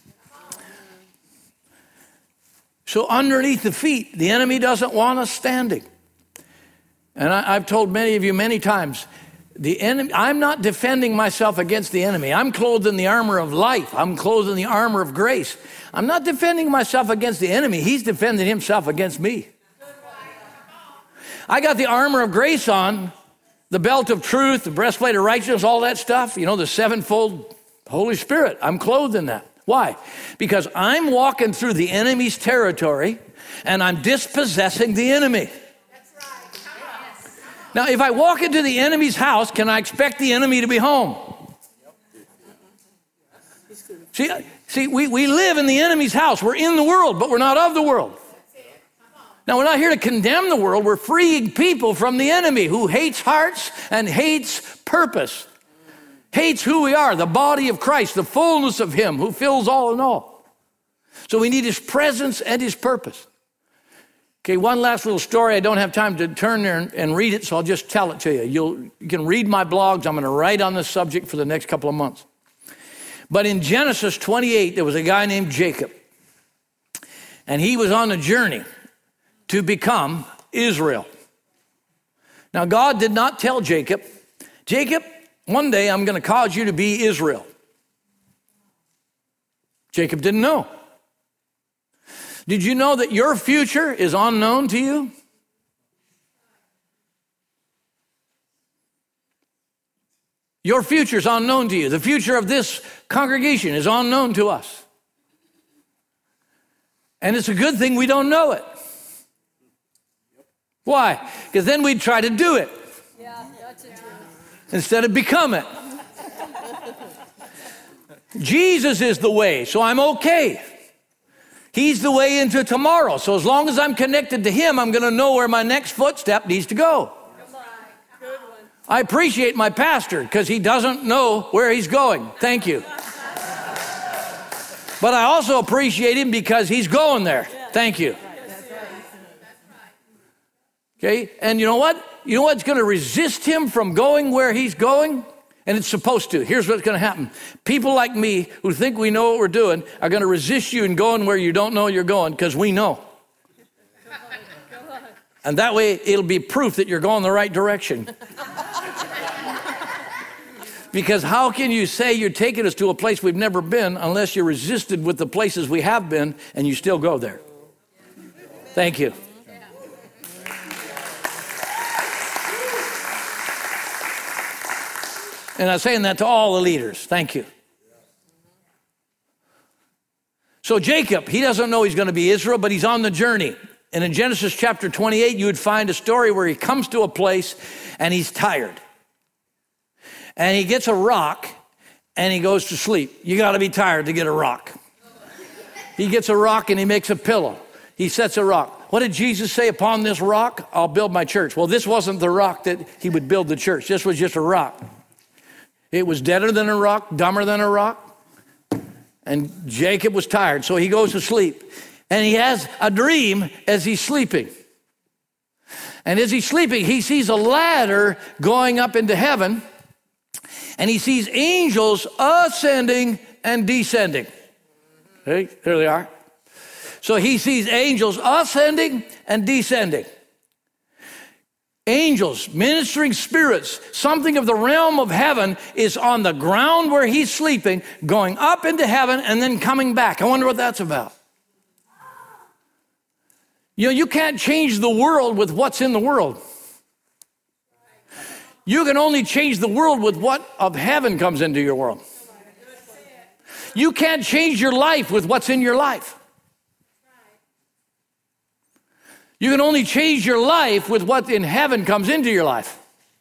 So underneath the feet, the enemy doesn't want us standing. And I, I've told many of you many times, The enemy, I'm not defending myself against the enemy. I'm clothed in the armor of life. I'm clothed in the armor of grace. I'm not defending myself against the enemy. He's defending himself against me. I got the armor of grace on, the belt of truth, the breastplate of righteousness, all that stuff. You know, the sevenfold Holy Spirit. I'm clothed in that. Why? Because I'm walking through the enemy's territory and I'm dispossessing the enemy. Now, if I walk into the enemy's house, can I expect the enemy to be home? See, see we, we live in the enemy's house. We're in the world, but we're not of the world. Now, we're not here to condemn the world. We're freeing people from the enemy who hates hearts and hates purpose. Hates who we are, the body of Christ, the fullness of him who fills all in all. So we need his presence and his purpose. Okay, one last little story. I don't have time to turn there and, and read it, so I'll just tell it to you. You'll, you can read my blogs. I'm going to write on this subject for the next couple of months. But in Genesis twenty-eight, there was a guy named Jacob. And he was on a journey to become Israel. Now, God did not tell Jacob, Jacob, one day I'm going to cause you to be Israel. Jacob didn't know. Did you know that your future is unknown to you? Your future is unknown to you. The future of this congregation is unknown to us. And it's a good thing we don't know it. Why? Because then we'd try to do it. Yeah, that's it. Instead of become it. Jesus is the way, so I'm okay. He's the way into tomorrow. So as long as I'm connected to him, I'm going to know where my next footstep needs to go. I appreciate my pastor because he doesn't know where he's going. Thank you. But I also appreciate him because he's going there. Thank you. Okay, and you know what? You know what's going to resist him from going where he's going? And it's supposed to. Here's what's going to happen. People like me who think we know what we're doing are going to resist you in going where you don't know you're going because we know. And that way it'll be proof that you're going the right direction. Because how can you say you're taking us to a place we've never been unless you're resisted with the places we have been and you still go there? Thank you. And I'm saying that to all the leaders. Thank you. So Jacob, he doesn't know he's going to be Israel, but he's on the journey. And in Genesis chapter twenty-eight, you would find a story where he comes to a place and he's tired. And he gets a rock and he goes to sleep. You got to be tired to get a rock. He gets a rock and he makes a pillow. He sets a rock. What did Jesus say? Upon this rock, I'll build my church. Well, this wasn't the rock that he would build the church. This was just a rock. It was deader than a rock, dumber than a rock. And Jacob was tired, so he goes to sleep. And he has a dream as he's sleeping. And as he's sleeping, he sees a ladder going up into heaven. And he sees angels ascending and descending. Okay, there they are. So he sees angels ascending and descending. Angels, ministering spirits, something of the realm of heaven is on the ground where he's sleeping, going up into heaven and then coming back. I wonder what that's about. You know, you can't change the world with what's in the world. You can only change the world with what of heaven comes into your world. You can't change your life with what's in your life. You can only change your life with what in heaven comes into your life.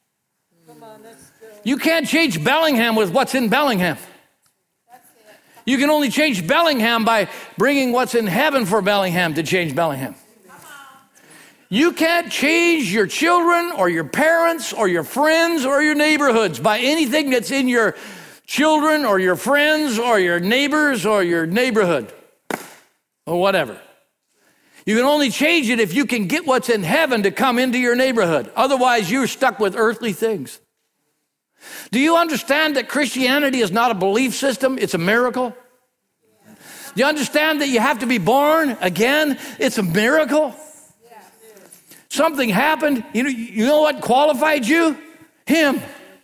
You can't change Bellingham with what's in Bellingham. You can only change Bellingham by bringing what's in heaven for Bellingham to change Bellingham. You can't change your children or your parents or your friends or your neighborhoods by anything that's in your children or your friends or your neighbors or your neighborhood or whatever. You can only change it if you can get what's in heaven to come into your neighborhood. Otherwise, you're stuck with earthly things. Do you understand that Christianity is not a belief system? It's a miracle. Do you understand that you have to be born again? It's a miracle. Something happened. You know, you know what qualified you? Him.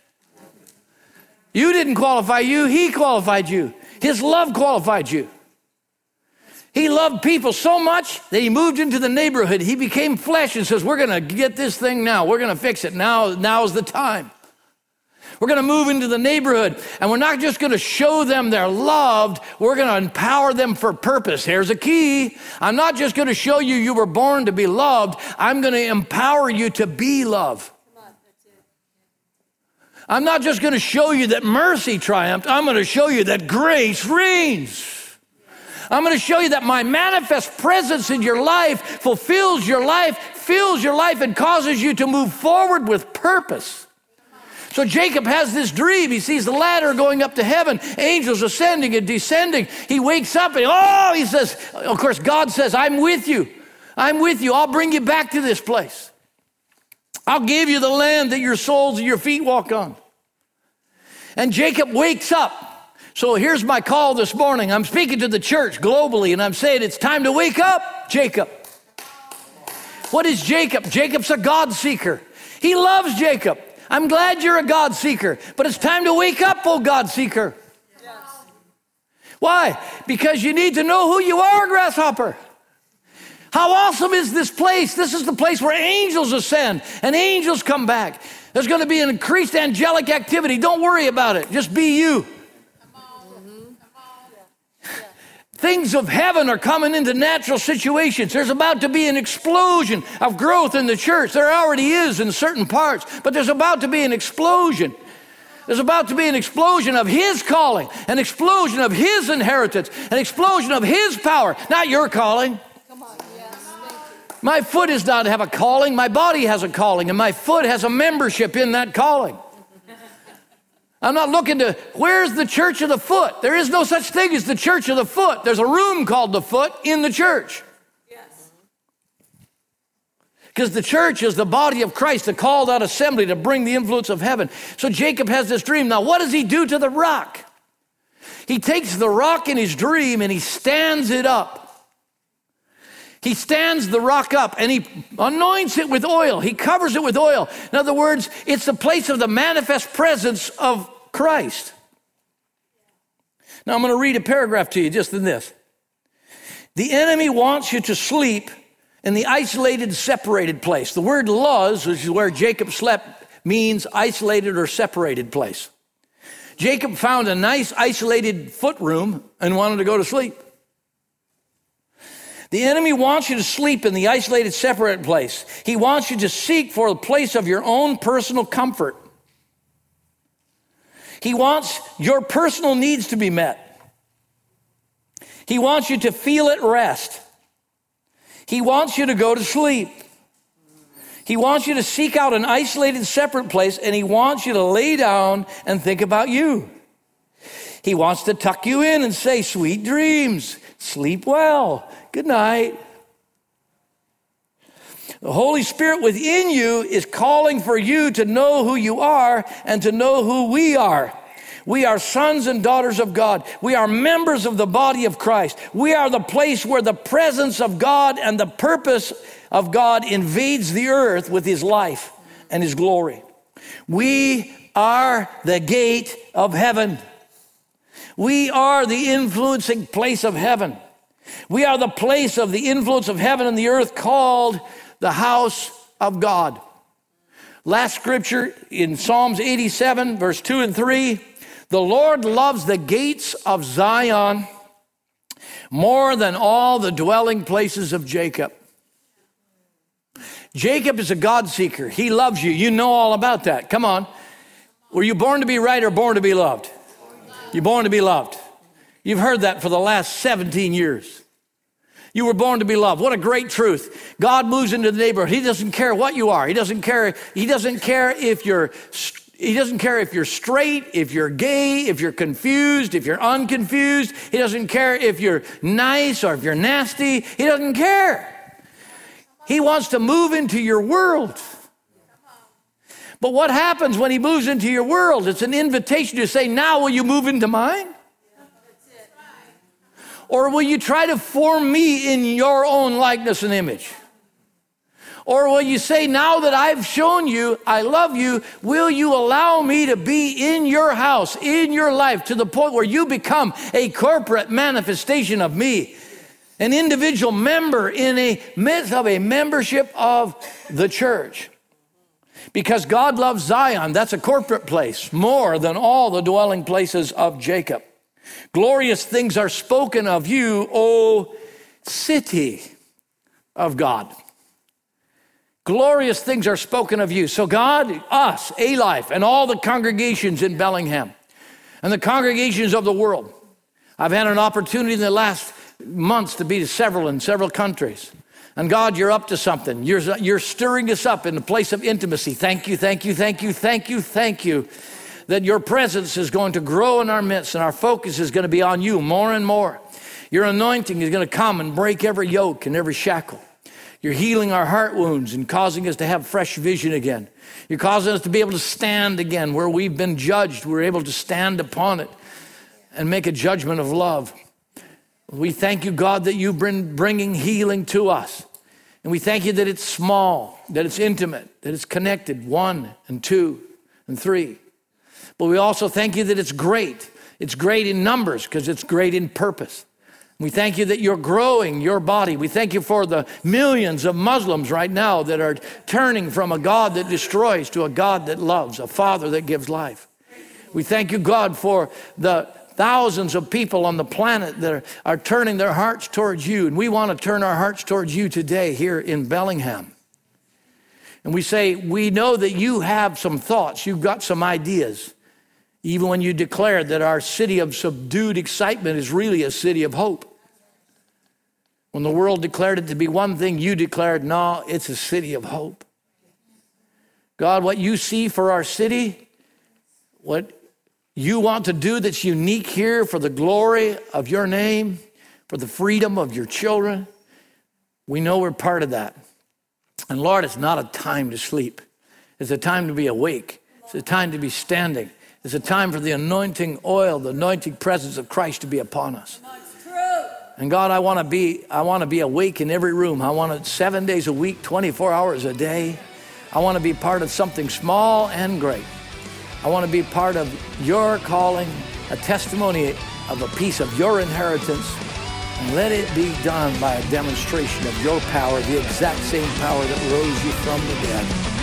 You didn't qualify you. He qualified you. His love qualified you. He loved people so much that he moved into the neighborhood. He became flesh and says, we're going to get this thing now. We're going to fix it. Now, now's the time. We're going to move into the neighborhood, and we're not just going to show them they're loved. We're going to empower them for purpose. Here's a key. I'm not just going to show you you were born to be loved. I'm going to empower you to be love. I'm not just going to show you that mercy triumphed. I'm going to show you that grace reigns. I'm going to show you that my manifest presence in your life fulfills your life, fills your life, and causes you to move forward with purpose. So Jacob has this dream. He sees the ladder going up to heaven, angels ascending and descending. He wakes up and, oh, he says, of course, God says, I'm with you. I'm with you. I'll bring you back to this place. I'll give you the land that your soles and your feet walk on. And Jacob wakes up. So here's my call this morning. I'm speaking to the church globally, and I'm saying it's time to wake up, Jacob. What is Jacob? Jacob's a God seeker. He loves Jacob. I'm glad you're a God seeker, but it's time to wake up, oh God seeker. Yes. Why? Because you need to know who you are, grasshopper. How awesome is this place? This is the place where angels ascend and angels come back. There's going to be an increased angelic activity. Don't worry about it. Just be you. Things of heaven are coming into natural situations. There's about to be an explosion of growth in the church. There already is in certain parts, but there's about to be an explosion. There's about to be an explosion of his calling, an explosion of his inheritance, an explosion of his power, not your calling. Come on, yes. My foot does not have a calling. My body has a calling, and my foot has a membership in that calling. I'm not looking to, where's the church of the foot? There is no such thing as the church of the foot. There's a room called the foot in the church. Yes. Because the church is the body of Christ, the called out assembly to bring the influence of heaven. So Jacob has this dream. Now, what does he do to the rock? He takes the rock in his dream and he stands it up. He stands the rock up and he anoints it with oil. He covers it with oil. In other words, it's the place of the manifest presence of Christ. Now I'm going to read a paragraph to you just in this. The enemy wants you to sleep in the isolated, separated place. The word Luz, which is where Jacob slept, means isolated or separated place. Jacob found a nice isolated foot room and wanted to go to sleep. The enemy wants you to sleep in the isolated, separate place. He wants you to seek for a place of your own personal comfort. He wants your personal needs to be met. He wants you to feel at rest. He wants you to go to sleep. He wants you to seek out an isolated, separate place, and he wants you to lay down and think about you. He wants to tuck you in and say, sweet dreams, sleep well. Good night. The Holy Spirit within you is calling for you to know who you are and to know who we are. We are sons and daughters of God. We are members of the body of Christ. We are the place where the presence of God and the purpose of God invades the earth with his life and his glory. We are the gate of heaven. We are the influencing place of heaven. We are the place of the influence of heaven and the earth called the house of God. Last scripture in Psalms eighty-seven, verse two and three. The Lord loves the gates of Zion more than all the dwelling places of Jacob. Jacob is a God seeker. He loves you. You know all about that. Come on. Were you born to be right or born to be loved? You're born to be loved. You've heard that for the last seventeen years. You were born to be loved. What a great truth. God moves into the neighborhood. He doesn't care what you are. He doesn't care. He doesn't care if you're He doesn't care if you're straight, if you're gay, if you're confused, if you're unconfused. He doesn't care if you're nice or if you're nasty. He doesn't care. He wants to move into your world. But what happens when he moves into your world? It's an invitation to say, now will you move into mine? Or will you try to form me in your own likeness and image? Or will you say, now that I've shown you I love you, will you allow me to be in your house, in your life, to the point where you become a corporate manifestation of me, an individual member in a midst of a membership of the church? Because God loves Zion, that's a corporate place, more than all the dwelling places of Jacob. Glorious things are spoken of you, O city of God. Glorious things are spoken of you. So God, us, A-Life, and all the congregations in Bellingham, and the congregations of the world. I've had an opportunity in the last months to be to several in several countries. And God, you're up to something. You're, you're stirring us up in a place of intimacy. Thank you, thank you, thank you, thank you, thank you. That your presence is going to grow in our midst and our focus is going to be on you more and more. Your anointing is going to come and break every yoke and every shackle. You're healing our heart wounds and causing us to have fresh vision again. You're causing us to be able to stand again where we've been judged. We're able to stand upon it and make a judgment of love. We thank you, God, that you've been bringing healing to us. And we thank you that it's small, that it's intimate, that it's connected, one and two and three. But we also thank you that it's great. It's great in numbers because it's great in purpose. We thank you that you're growing your body. We thank you for the millions of Muslims right now that are turning from a God that destroys to a God that loves, a Father that gives life. We thank you, God, for the thousands of people on the planet that are, are turning their hearts towards you. And we want to turn our hearts towards you today here in Bellingham. And we say, we know that you have some thoughts. You've got some ideas. Even when you declared that our city of subdued excitement is really a city of hope. When the world declared it to be one thing, you declared, no, it's a city of hope. God, what you see for our city, what you want to do that's unique here for the glory of your name, for the freedom of your children, we know we're part of that. And Lord, it's not a time to sleep. It's a time to be awake. It's a time to be standing. It's a time for the anointing oil, the anointing presence of Christ to be upon us. And God, I want to be, I want to be awake in every room. I want to seven days a week, twenty-four hours a day. I want to be part of something small and great. I want to be part of your calling, a testimony of a piece of your inheritance. And let it be done by a demonstration of your power, the exact same power that rose you from the dead.